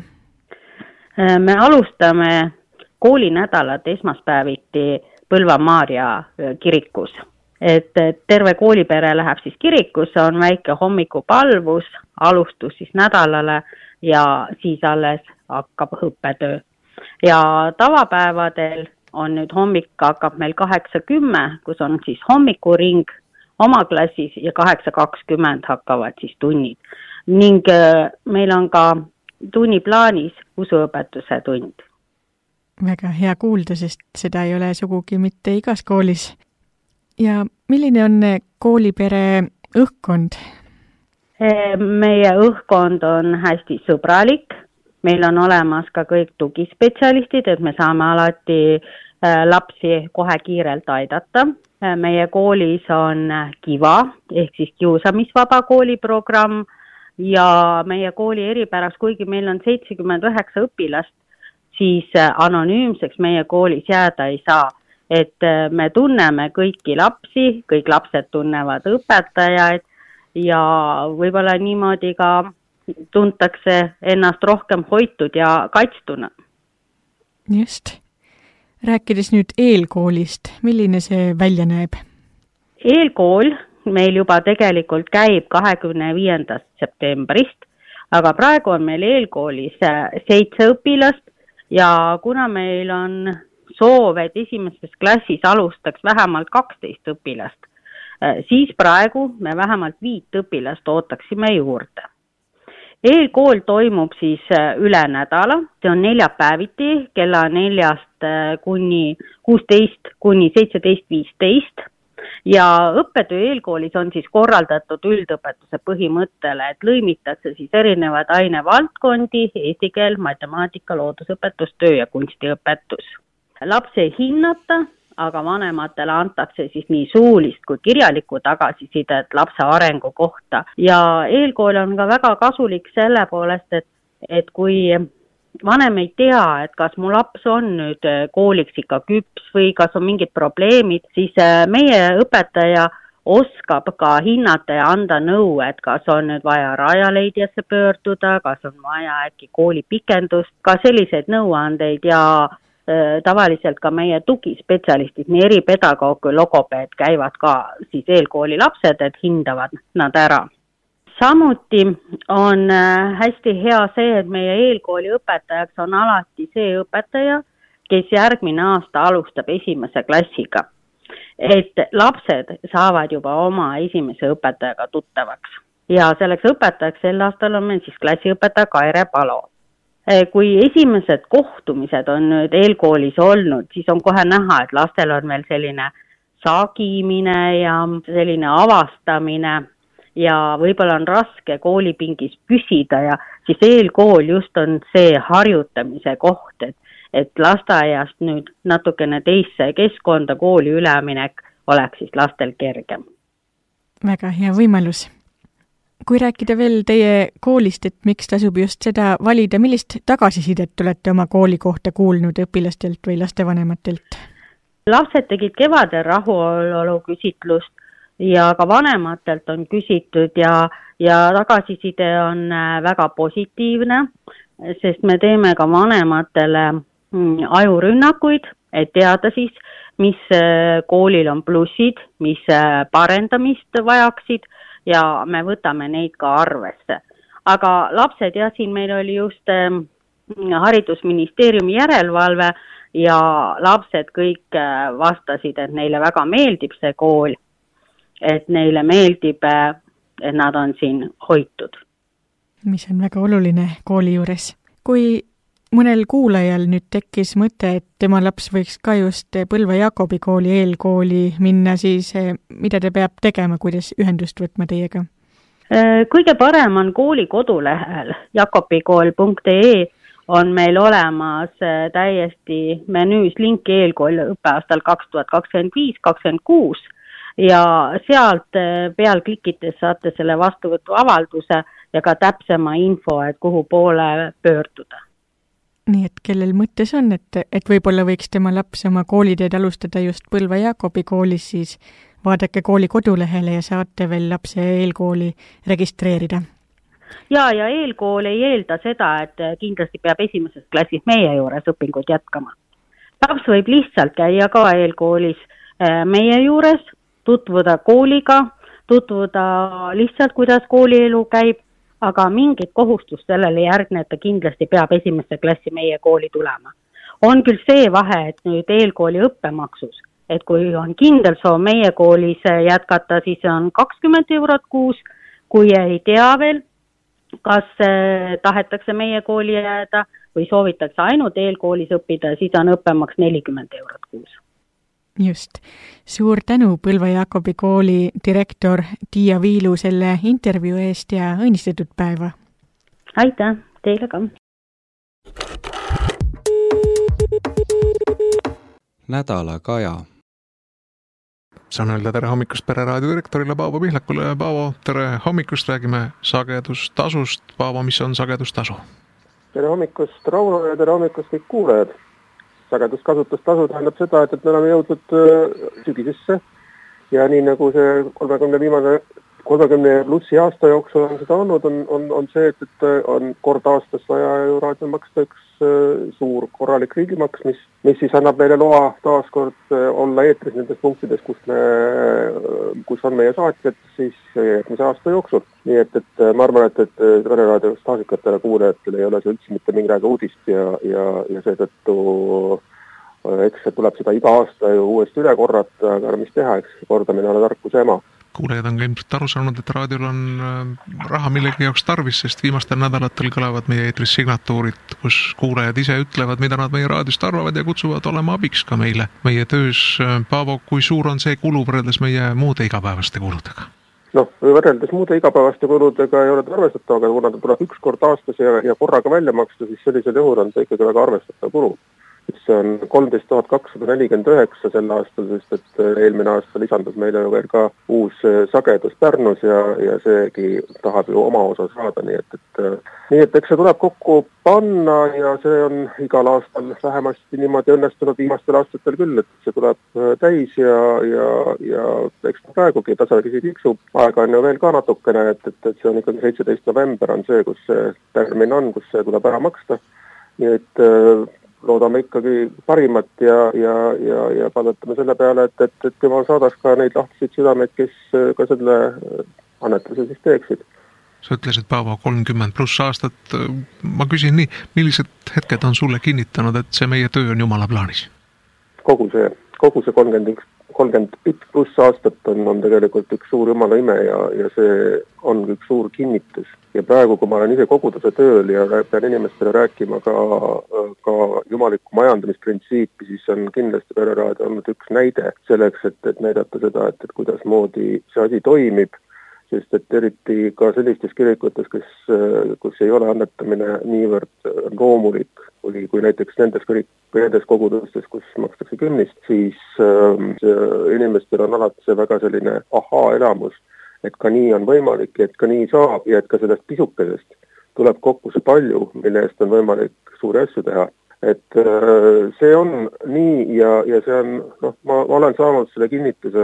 Me alustame koolinädalat esmaspäeviti Põlva Maarja kirikus. Et terve koolipere läheb siis kirikusse, on väike hommikupalvus, alustus siis nädalale ja siis alles hakkab õppetöö. Ja tavapäevadel on nüüd hommik hakkab meil kaheksa kümme, kus on siis hommikuring oma klassis ja kaheksa kakskümmend hakkavad siis tunnid. Ning meil on ka tunniplaanis usuõpetuse tund. Väga hea kuulda, sest seda ei ole sugugi mitte igas koolis. Ja milline on koolipere õhkkond? Meie õhkkond on hästi sõbralik. Meil on olemas ka kõik tugispetsialistid, et me saame alati lapsi kohe kiirelt aidata. Meie koolis on KIVA, ehk siis kiusamisvaba kooliprogramm ja meie kooli eripäraks, kuigi meil on seitsekümmend üheksa õpilast, siis anonüümseks meie koolis jääda ei saa. Et me tunneme kõiki lapsi, kõik lapsed tunnevad õpetajaid ja võib-olla niimoodi ka tuntakse ennast rohkem hoitud ja kaitstuna. Just. Rääkides nüüd eelkoolist, milline see välja näeb? Eelkool meil juba tegelikult käib kahekümne viiendast septembrist, aga praegu on meil eelkoolis seitse õpilast ja kuna meil on soov, et esimeses klassis alustaks vähemalt kaksteist õpilast, siis praegu me vähemalt viit õpilast ootaksime juurde. Eelkool toimub siis üle nädala, see on neljapäeviti kella neljast kuni kuusteist kuni seitseteist viisteist ja õppetöö eelkoolis on siis korraldatud üldõpetuse põhimõttele, et lõimitakse siis erinevad ainevaldkondi, eesti keel, matemaatika, loodusõpetus, töö ja kunstiõpetus. Lapsi ei hinnata, aga vanematele antakse siis nii suulist kui kirjalikku tagasisidet lapse arengu kohta. Ja eelkool on ka väga kasulik selle poolest, et, et kui vanem ei tea, et kas mu laps on nüüd kooliks ikka küps või kas on mingid probleemid, siis meie õpetaja oskab ka hinnata ja anda nõu, et kas on nüüd vaja Rajaleidjasse pöörduda, kas on vaja äkki koolipikendust, ka selliseid nõuandeid ja tavaliselt ka meie tugispetsialistid, nii eripedagoog kui logopeed käivad ka siis eelkooli lapsed, et hindavad nad ära. Samuti on hästi hea see, et meie eelkooli õpetajaks on alati see õpetaja, kes järgmine aasta alustab esimese klassiga. Et lapsed saavad juba oma esimese õpetajaga tuttavaks. Ja selleks õpetajaks sel aastal on meil siis klassiõpetaja Kaire Palo. Kui esimesed kohtumised on nüüd eelkoolis olnud, siis on kohe näha, et lastel on veel selline saagimine ja selline avastamine ja võib-olla on raske koolipingis püsida ja siis eelkool just on see harjutamise koht, et, et lasteaiast nüüd natukene teisse keskkonda kooli üleminek oleks siis lastel kergem. Väga hea võimalus. Kui rääkida veel teie koolist, et miks tasub just seda valida, millist tagasisidet olete oma kooli kohta kuulnud õpilastelt või lastevanematelt? Lapsed tegid kevadel rahulolu küsitlust ja ka vanematelt on küsitud ja, ja tagasiside on väga positiivne, sest me teeme ka vanematele ajurünnakuid, et teada siis, mis koolil on plussid, mis parendamist vajaksid, ja me võtame neid ka arvesse. Aga lapsed, ja siin meil oli just Haridusministeeriumi järelevalve, ja lapsed kõik vastasid, et neile väga meeldib see kool, et neile meeldib, et nad on siin hoitud. Mis on väga oluline kooli juures. Kui mõnel kuulajal nüüd tekkis mõte, et tema laps võiks ka just Põlva Jakobi kooli eelkooli minna, siis mida ta peab tegema, kuidas ühendust võtma teiega? Kõige parem on kooli kodulehel jakobikool punkt ee on meil olemas täiesti menüüs link eelkool õppeaastal kaks tuhat kakskümmend viis kakskümmend kuus ja sealt peal klikites saate selle vastuvõtu avalduse ja ka täpsema info, et kuhu poole pöörduda. Nii et kellel mõttes on, et, et võib-olla võiks tema laps oma kooliteed alustada just Põlva Jakobi koolis, siis vaadake kooli kodulehele ja saate veel lapse eelkooli registreerida. Ja, ja eelkool ei eelda seda, et kindlasti peab esimeses klassis meie juures õpinguid jätkama. Laps võib lihtsalt käia ka eelkoolis meie juures, tutvuda kooliga, tutvuda lihtsalt, kuidas koolielu käib, aga mingit kohustust sellele järgne, et ta kindlasti peab esimesse klassi meie kooli tulema. On küll see vahe, et nüüd eelkooli õppemaksus, et kui on kindel soov meie koolis jätkata, siis on kakskümmend eurot kuus, kui ei tea veel, kas tahetakse meie kooli jääda või soovitakse ainult eelkoolis õppida, siis on õppemaks nelikümmend eurot kuus. Just. Suur tänu Põlva Jakobi kooli direktor Tiia Viilu selle intervjuu eest ja õnnistatud päeva. Aitäh, teile ka. Nädala Kaja. Saan öelda tere hommikust Pereraadio direktorile Paavo Pihlakule. Paavo, tere hommikust, räägime sagedustasust. Paavo, mis on sagedustasu? Tere hommikust Rauno ja tere hommikust kõik kuulajad. Sageduskasutustasu tähendab seda, et, et me oleme jõudnud sügisesse ja nii nagu see kolmekümne viimane, kolmekümne plussi aasta jooksul on seda olnud, on, on, on see, et, et on kord aastas vaja ju raadio maksta üks suur korralik riigimaks, mis, mis siis annab meile loa taaskord olla eetris nendes punktides, kus, me, kus on meie saatjad siis järgmise aasta jooksul. Nii et, et ma arvan, et, et Pereraadio staažikatele kuulajatele ei ole see üldse mitte mingi aega uudist ja, ja, ja seetõttu eks tuleb seda iga aasta ju uuesti üle korrata, aga mis teha, eks kordamine ole tarkuse ema. Kuulajad on ka ilmselt aru saanud, et raadiol on raha millegi jaoks tarvis, sest viimastel nädalatel kõlavad meie eetris signatuurid, kus kuulajad ise ütlevad, mida nad meie raadiost arvavad ja kutsuvad olema abiks ka meile. Meie töös, Paavo, kui suur on see kulu võrreldes meie muude igapäevaste kuludega? No, võrreldes muude igapäevaste kuludega ei ole ta arvestatav, aga kuna ta tuleb üks kord aastas ja, ja korraga välja maksta, siis sellisel juhul on ta ikkagi väga arvestatav kulu. See on kolmteist tuhat kakssada nelikümmend üheksa sel aastal, sest et eelmine aasta lisandus meile veel ka uus sagedus Pärnus ja, ja seegi tahab ju oma osa saada, nii et, et, nii et eks see tuleb kokku panna ja see on igal aastal vähemasti niimoodi õnnestunud viimastel aastatel küll, et see tuleb täis ja, ja, ja eks praegugi tasakesi tiksub. Aega on ju veel ka natukene, et, et, et see on ikkagi seitseteist november on see, kus see termin on, kus see tuleb ära maksta. Nii et loodame ikkagi parimat ja, ja, ja, ja palvetame selle peale, et, et, et jumal saadaks ka neid lahtisid südameid, kes ka selle annetuse siis teeksid. Sa ütlesid, Paavo, kolmkümmend pluss aastat. Ma küsin nii, millised hetked on sulle kinnitanud, et see meie töö on Jumala plaanis? Kogu see, kogu see kolmkümmend, kolmkümmend üks pluss aastat on, on tegelikult üks suur Jumala ime ja, ja see on üks suur kinnitus. Ja praegu, kui ma olen ise koguduse tööl ja pean inimestele rääkima ka, ka jumalikku majandamisprintsiipi, siis on kindlasti Pereraadio olnud üks näide selleks, et, et näidata seda, et, et kuidas moodi see asi toimib, sest et eriti ka sellistes kirikutes, kes, kus ei ole annetamine niivõrd loomulik, kui, kui näiteks nendes, nendes kogudustes, kus makstakse kümnist, siis see, inimestel on alati see väga selline ahaa-elamus, et ka nii on võimalik, et ka nii saab ja et ka sellest pisukesest tuleb kokku see palju, mille eest on võimalik suuri asju teha. Et see on nii ja, ja see on, noh, ma, ma olen saanud selle kinnituse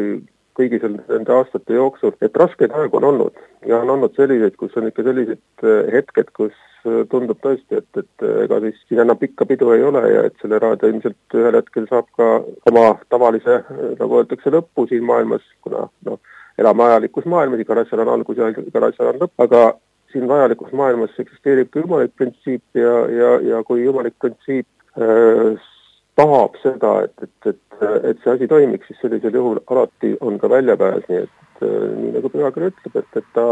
kõigi nende aastate jooksul, et raskeid aegu on olnud ja on olnud selliseid, kus on ikka sellised hetked, kus tundub tõesti, et, et ega siis siin enam pikka pidu ei ole ja et selle raadio ilmselt ühel hetkel saab ka oma tavalise, nagu öeldakse, lõppu siin maailmas, kuna noh, elame ajalikus maailmas, igal asjal on algus ja igal asjal on lõpp, aga siin vajalikus maailmas eksisteerib ka jumalik printsiip ja, ja, ja kui jumalik printsiip äh, tahab seda, et, et, et, et see asi toimiks, siis sellisel juhul alati on ka väljapääs, nii et, et nii nagu pühakiri ütleb, et, et ta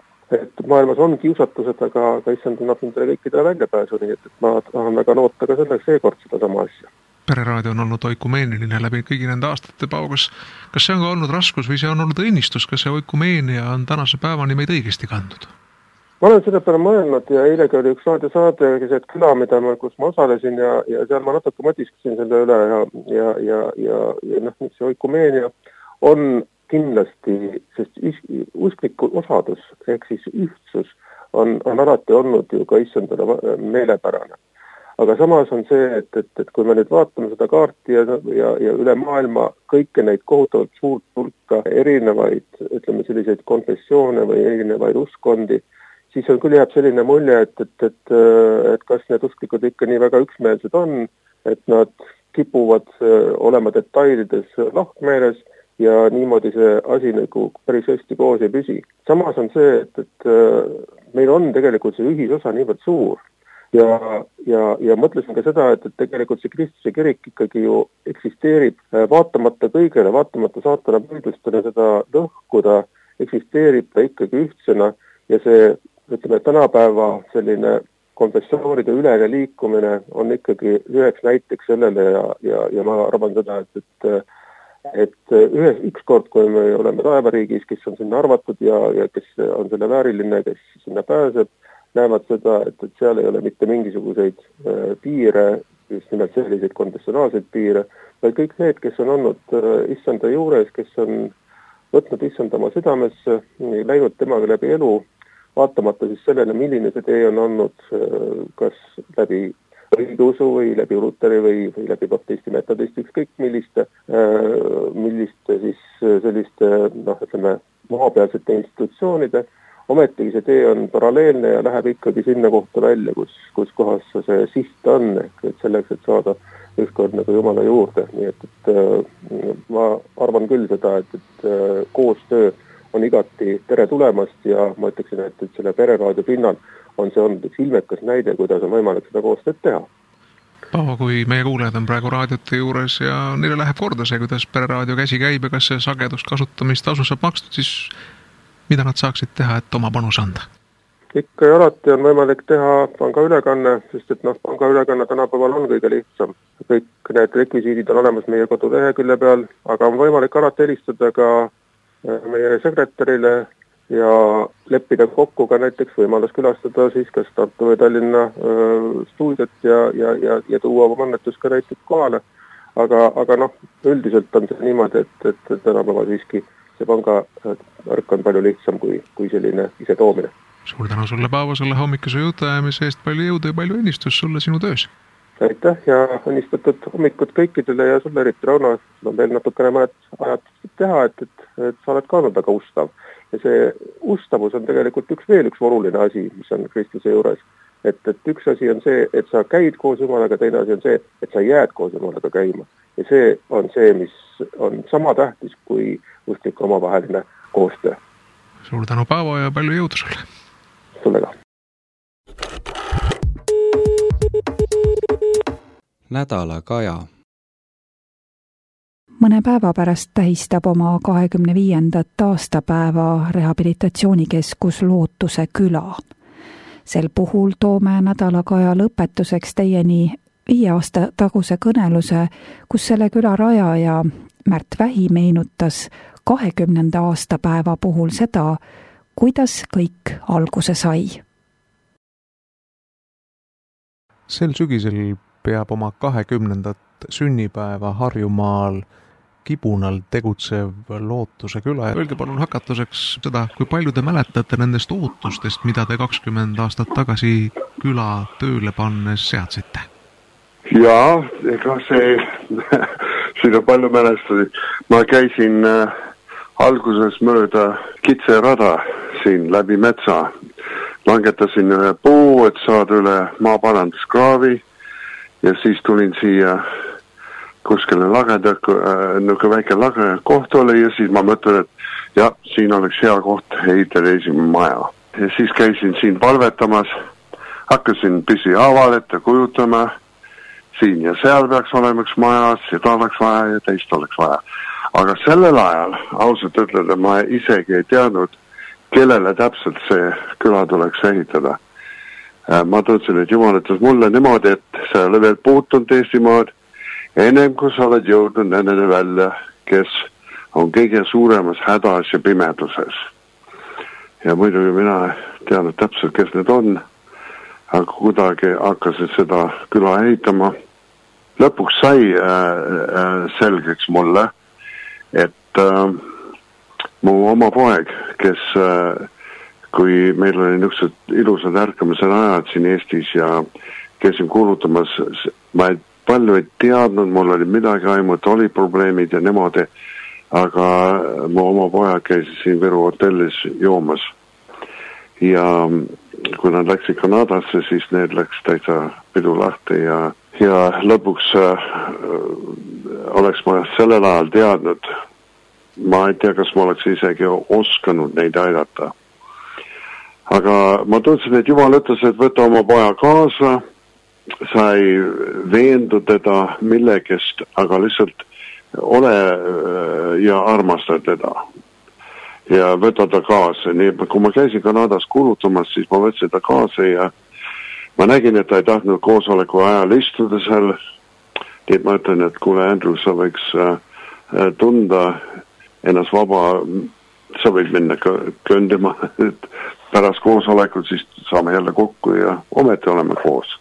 et maailmas on kiusatused, aga, aga issand annab nendele kõikidele väljapääsu, nii et, et ma tahan väga noota ka selleks seekord seda sama asja. Pereraadio on olnud oikumeeniline läbi kõigi nende aastate pao, kas, kas see on ka olnud raskus või see on olnud õnnistus, kas see oikumeenia on tänase päevani meid õigesti kandnud? Ma olen selle peale mõelnud ja eilegi oli üks raadiosaade, keset küla, mida ma, kus ma osalesin ja, ja seal ma natuke mõtiskasin selle üle ja, ja, ja, ja, ja noh, see oikumeenia on kindlasti, sest uskliku osadus ehk siis ühtsus on, on alati olnud ju ka issandale meelepärane. Aga samas on see, et, et, et kui me nüüd vaatame seda kaarti ja, ja, ja üle maailma kõike neid kohutavalt suurt hulka erinevaid, ütleme selliseid konfessioone või erinevaid uskondi, siis on küll jääb selline mulje, et, et, et, et kas need usklikud ikka nii väga üksmeelsed on, et nad kipuvad olema detailides lahkmeeles ja niimoodi see asi nagu päris hästi koos ei püsi. Samas on see, et, et meil on tegelikult see ühisosa niivõrd suur ja, ja, ja mõtlesin ka seda, et, et tegelikult see Kristuse kirik ikkagi ju eksisteerib vaatamata kõigele, vaatamata saatana püüdlustele seda lõhkuda, eksisteerib ta ikkagi ühtsena ja see ütleme, tänapäeva selline konfessioonide ülene liikumine on ikkagi üheks näiteks sellele ja, ja, ja ma arvan seda, et, et, et ühes, ükskord, kui me oleme taevariigis, kes on sinna arvatud ja, ja kes on selle vääriline, kes sinna pääseb, näevad seda, et, et seal ei ole mitte mingisuguseid äh, piire, just nimelt selliseid konfessionaalseid piire, vaid kõik need, kes on olnud äh, issanda juures, kes on võtnud issanda oma südamesse, läinud temaga läbi elu, vaatamata siis sellele, milline see tee on olnud, kas läbi õigeusu või läbi Luteri või, või läbi baptisti, metodisti, ükskõik milliste, milliste siis selliste, noh, ütleme, maapealsete institutsioonide, ometigi see tee on paralleelne ja läheb ikkagi sinna kohta välja, kus, kus kohas see siht on, et selleks, et saada ükskord nagu Jumala juurde, nii et, et ma arvan küll seda, et, et koostöö on igati tere tulemast ja ma ütleksin, et, et selle pereraadio pinnal on see olnud üks ilmekas näide, kuidas on võimalik seda koostööd teha. Paavo, kui meie kuulajad on praegu raadiote juures ja neile läheb korda see, kuidas pereraadio käsi käib ja kas see sagedus kasutamistasu saab makstud, siis mida nad saaksid teha, et oma panus anda? Ikka ja alati on võimalik teha pangaülekanne, sest et noh, pangaülekanne tänapäeval on kõige lihtsam. Kõik need rekvisiidid on olemas meie kodulehekülje peal, aga on võimalik alati helistada ka meie sekretärile ja leppida kokku ka näiteks võimalus külastada siis kas Tartu või Tallinna äh, stuudiot ja, ja, ja, ja tuua oma annetus ka näiteks kohale. Aga, aga noh, üldiselt on see niimoodi, et, et tänapäeval siiski see pangaärk on palju lihtsam kui, kui selline ise toomine. Suur tänu sulle, Paavo, selle hommikuse jutuajamise eest, palju jõudu ja palju õnnistus sulle sinu töös. Aitäh ja õnnistatud hommikut kõikidele ja sulle eriti, Rauno, sul on veel natukene mõned ajad teha, et, et, et sa oled ka olnud väga ustav. Ja see ustavus on tegelikult üks veel üks oluline asi, mis on Kristuse juures. Et, et üks asi on see, et sa käid koos Jumalaga, teine asi on see, et sa jääd koos Jumalaga käima. Ja see on see, mis on sama tähtis kui usklik omavaheline koostöö. Suur tänu, Paavo, ja palju jõudu sulle. Sulle ka. Nädala kaja. Mõne päeva pärast tähistab oma kahekümne viiendat aastapäeva rehabilitatsioonikeskus Lootuse küla. Sel puhul toome nädalakaja lõpetuseks teieni viie aasta taguse kõneluse, kus selle küla rajaja Märt Vähi meenutas kahekümnenda aastapäeva puhul seda, kuidas kõik alguse sai. Sel sügisel peab oma kahekümnendat sünnipäeva Harjumaal Kibunal tegutsev Lootuse küla. Öelge palun hakatuseks seda, kui palju te mäletate nendest ootustest, mida te kakskümmend aastat tagasi küla tööle pannes seadsite? Jaa, ega see, siin on palju mälestusi. Ma käisin äh, alguses mööda kitserada siin läbi metsa. Langetasin ühe puu, et saada üle maaparanduskraavi ja siis tulin siia kuskile lageda, niisugune väike lage koht oli ja siis ma mõtlen, et jah, siin oleks hea koht ehitada esimene maja. Ja siis käisin siin palvetamas, hakkasin pisi haaval ette kujutama, siin ja seal peaks olema üks maja, seda oleks vaja ja teist oleks vaja. Aga sellel ajal, ausalt ütleda, ma isegi ei teadnud, kellele täpselt see küla tuleks ehitada. Ma tundsin, et Jumal ütles mulle niimoodi, et sa ei ole veel puutunud Eestimaad, ennem kui sa oled jõudnud nendele välja, kes on kõige suuremas hädas ja pimeduses. Ja muidugi mina tean täpselt, kes need on, aga kuidagi hakkasid seda küla ehitama. Lõpuks sai äh, selgeks mulle, et äh, mu oma poeg, kes, äh, kui meil oli niisugused ilusad ärkamised ajad siin Eestis ja käisin kuulutamas, ma ei, palju ei teadnud, mul oli midagi aimu, et oli probleemid ja nemad, aga mu oma pojad käisid siin Viru hotellis joomas. Ja kui nad läksid Kanadasse, siis need läks täitsa pidu lahti ja, ja lõpuks äh, oleks ma sellel ajal teadnud, ma ei tea, kas ma oleks isegi oskanud neid aidata. Aga ma tundsin, et Jumal ütles, et võta oma poja kaasa, sa ei veendu teda millegest, aga lihtsalt ole ja armasta teda. Ja võtta ta kaasa. Nii, kui ma käisin Kanadas kuulutamas, siis ma võtsin ta kaasa ja ma nägin, et ta ei tahtnud koosoleku ajal istuda seal. Nii, ma ütlen, et kuule, Andrew, sa võiks äh, tunda ennast vaba, sa võid minna kõndima, et pärast koosolekut siis saame jälle kokku ja ometi oleme koos.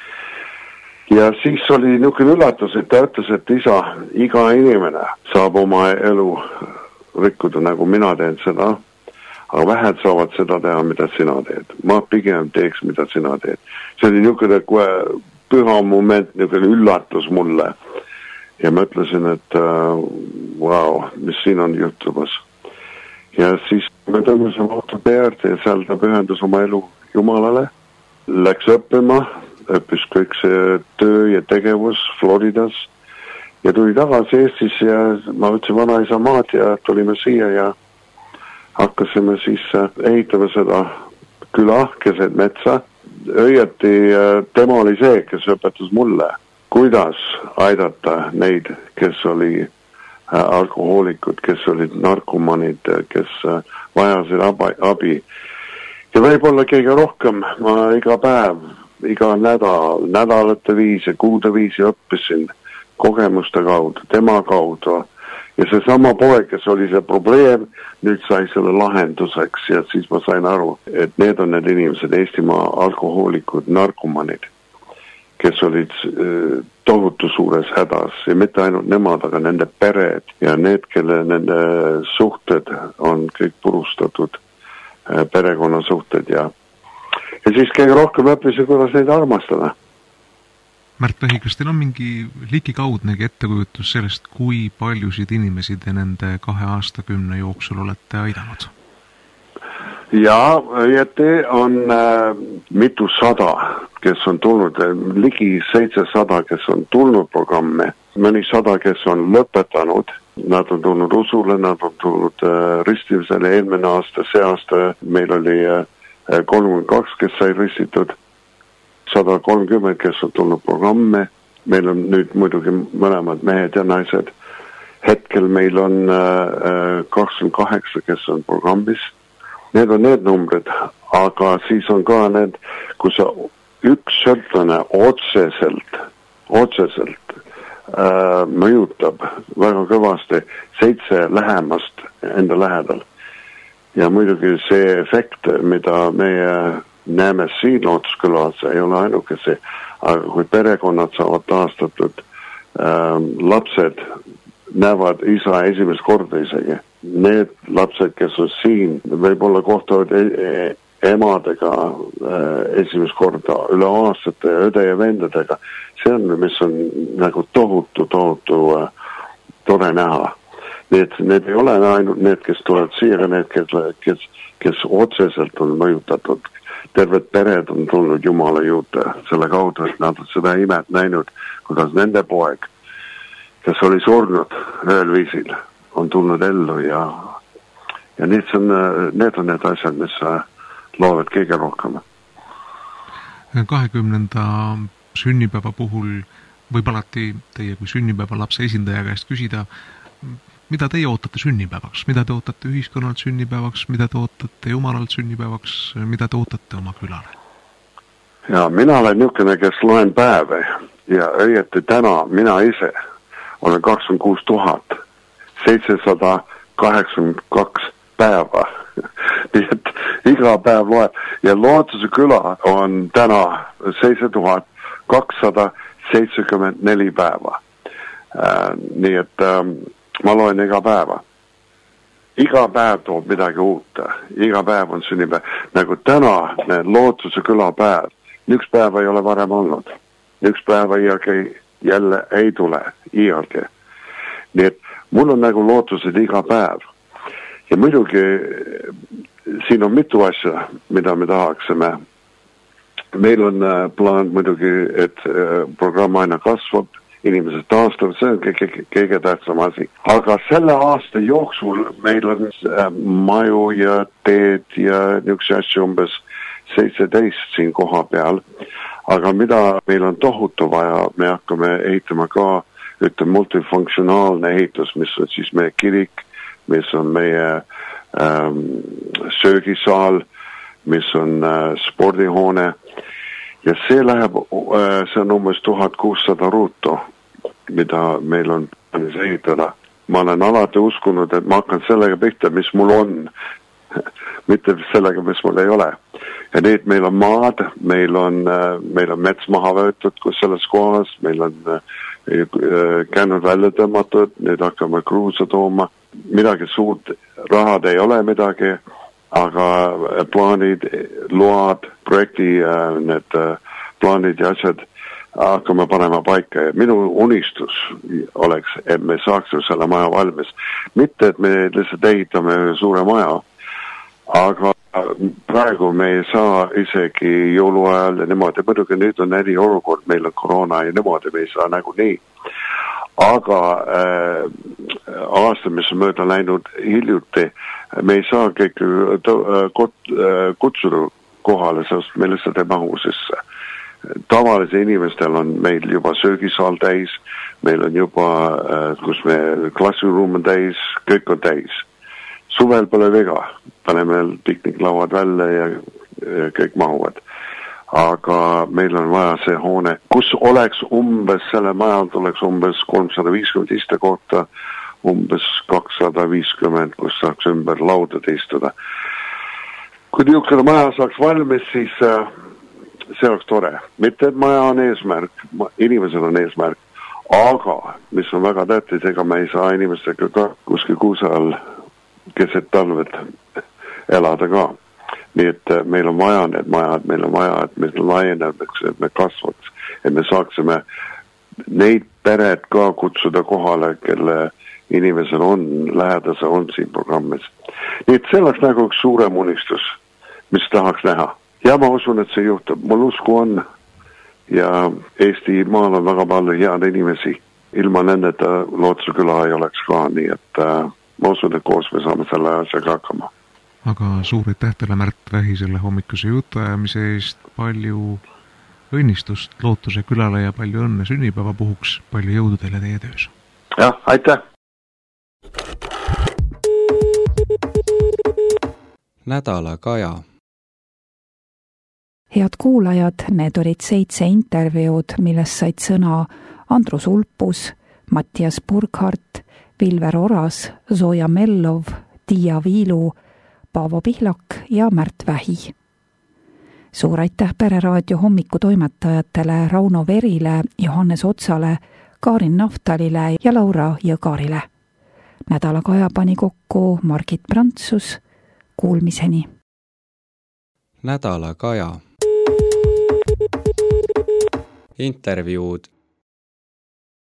Ja siis oli niisugune üllatus, et ta ütles, et isa, iga inimene saab oma elu rikkuda, nagu mina teen seda, aga vähed saavad seda teha, mida sina teed. Ma pigem teeks, mida sina teed. See oli niisugune püha moment, niisugune üllatus mulle. Ja ma ütlesin, et uh, wow, mis siin on juhtumas. Ja siis me tõmbasime auto pealt ja seal ta pühendus oma elu Jumalale. Läks õppima, õppis kõik see töö ja tegevus Floridas. Ja tuli tagasi Eestis ja ma võtsin vanaisa maad ja tulime siia ja hakkasime siis ehitama seda küla keset metsa. Õieti tema oli see, kes õpetas mulle, kuidas aidata neid, kes oli alkohoolikud, kes olid narkomanid, kes vajasid abi. Ja võib-olla kõige rohkem ma iga päev, iga nädal, nädalate viisi, kuude viisi õppisin kogemuste kaudu, tema kaudu. Ja see sama poeg, kes oli see probleem, nüüd sai selle lahenduseks ja siis ma sain aru, et need on need inimesed, Eestimaa alkohoolikud, narkomanid, kes olid tohutu suures hädas ja mitte ainult nemad, aga nende pered ja need, kelle nende suhted on kõik purustatud, perekonnasuhted ja, ja siis kõige rohkem õppisi, kuidas neid armastada. Märt Vähi, kas teil on mingi ligikaudnegi ettekujutus sellest, kui paljusid inimesi te nende kahe aastakümne jooksul olete aidanud? Ja, õieti on äh, mitu sada, kes on tulnud, ligi seitsesada, kes on tulnud programmi, mõni sada, kes on lõpetanud, nad on tulnud usule, nad on tulnud äh, ristimisele eelmine aasta, see aasta meil oli äh, kolmkümmend kaks, kes sai ristitud, sada kolmkümmend, kes on tulnud programme. Meil on nüüd muidugi mõlemad mehed ja naised. Hetkel meil on äh, kakskümmend kaheksa, kes on programmis. Need on need numbrid, aga siis on ka need, kus üks sõltlane otseselt, otseselt äh, mõjutab väga kõvasti seitse lähemast enda lähedal. Ja muidugi see efekt, mida meie näeme siin Lootuskülas, ei ole ainukese, aga kui perekonnad saavad taastatud, ähm, lapsed näevad isa esimest korda isegi. Need lapsed, kes on siin, võib-olla kohtavad e emadega äh, esimest korda, üle aastate ja õde ja vendadega. See on, mis on nagu tohutu, tohutu äh, tore näha. Need, need ei ole ainult need, kes tulevad siia, need, kes, kes, kes otseselt on mõjutatud. Terved pered on tulnud Jumala juurde selle kaudu, et nad on seda imet näinud, kuidas nende poeg, kes oli surnud ühel viisil, on tulnud ellu ja, ja need on, need on need asjad, mis loovad kõige rohkem. kahekümnenda sünnipäeva puhul võib alati teie kui sünnipäeva lapse esindaja käest küsida, mida teie ootate sünnipäevaks, mida te ootate ühiskonnalt sünnipäevaks, mida te ootate jumalalt sünnipäevaks, mida te ootate oma külale? Ja mina olen niisugune, kes loen päeve ja õieti täna mina ise olen kakskümmend kuus tuhat seitsesada kaheksakümmend kaks päeva. Nii et iga päev loeb ja Lootuse küla on täna seitse tuhat kakssada seitsekümmend neli päeva. Äh, nii et ähm, ma loen iga päeva. Iga päev toob midagi uut. Iga päev on sünnipäev. Nagu täna Lootuse küla päev. Üks päev ei ole varem olnud. Üks päev iialgi jälle ei tule. Iialgi. Nii et mul on nagu lootused iga päev. Ja muidugi siin on mitu asja, mida me tahaksime. Meil on plaan muidugi, et programm aina kasvab. Inimesed taastavad, see on kõige, kõige tähtsam asi. Aga selle aasta jooksul meil on maju ja teed ja niisuguse asju umbes seitseteist siin koha peal. Aga mida meil on tohutu vaja, me hakkame ehitama ka ütleme multifunktsionaalne ehitus, mis on siis meie kirik, mis on meie ähm, söögisaal, mis on äh, spordihoone. Ja see läheb, see on umbes tuhat kuussada ruutu, mida meil on plaanis ehitada. Ma olen alati uskunud, et ma hakkan sellega pihta, mis mul on, mitte sellega, mis mul ei ole. Ja nüüd meil on maad, meil on, meil on mets maha võetud kus selles kohas, meil on käinud välja tõmmatud, nüüd hakkame kruuse tooma. Midagi suurt rahad ei ole midagi, aga plaanid, load, projekti, need plaanid ja asjad hakkame panema paika. Ja minu unistus oleks, et me saaks selle maja valmis. Mitte, et me lihtsalt ehitame suure maja, aga praegu me ei saa isegi jõuluajal ja niimoodi. Muidugi nüüd on eri olukord, meil on koroona ja niimoodi, me ei saa nagu nii. Aga äh, aasta, mis on mööda läinud hiljuti, me ei saa kõik kutsuda kohale, sest me lihtsalt ei mahu sisse. Tavalise inimestel on meil juba söögisaal täis, meil on juba, kus me klassiruum on täis, kõik on täis. Suvel pole viga, paneme pikniklauad välja ja, ja kõik mahuvad. Aga meil on vaja see hoone, kus oleks umbes, selle majal tuleks umbes kolmsada viiskümmend iste kohta, umbes kakssada viiskümmend, kus saaks ümber laudade istuda. Kui niisugune maja saaks valmis, siis äh, see oleks tore. Mitte, et maja on eesmärk, inimesed on eesmärk, aga mis on väga tähtis, ega me ei saa inimestega ka kuskil kuusal keset talvet elada ka. Nii et meil on vaja need majad, meil on vaja, et meil laieneks, et me kasvaks, et me saaksime neid pered ka kutsuda kohale, kelle inimesel on, lähedase on siin programmis. Nii et see oleks nagu üks suurem unistus, mis tahaks näha. Ja ma usun, et see juhtub. Mul usku on ja Eesti maal on väga palju head inimesi. Ilma nendeta Lootuse küla ei oleks ka, nii et äh, ma usun, et koos me saame selle asjaga hakkama. Aga suur aitäh teile, Märt Vähi, selle hommikuse jutuajamise eest, palju õnnistust Lootuse külale ja palju õnne sünnipäeva puhuks, palju jõudu teile teie töös. Jah, aitäh! Nädala Kaja. Head kuulajad, need olid seitse intervjuud, millest said sõna Andrus Ulpus, Mattias Burkhardt, Vilver Oras, Zoja Mellov, Tiia Viilu, Paavo Pihlak ja Märt Vähi. Suur aitäh Pereraadio hommikutoimetajatele Rauno Verile, Johannes Otsale, Kaarin Naftalile ja Laura Jõgarile. Nädala Kaja pani kokku Margit Prantsus. Kuulmiseni. Nädala Kaja. Intervjuud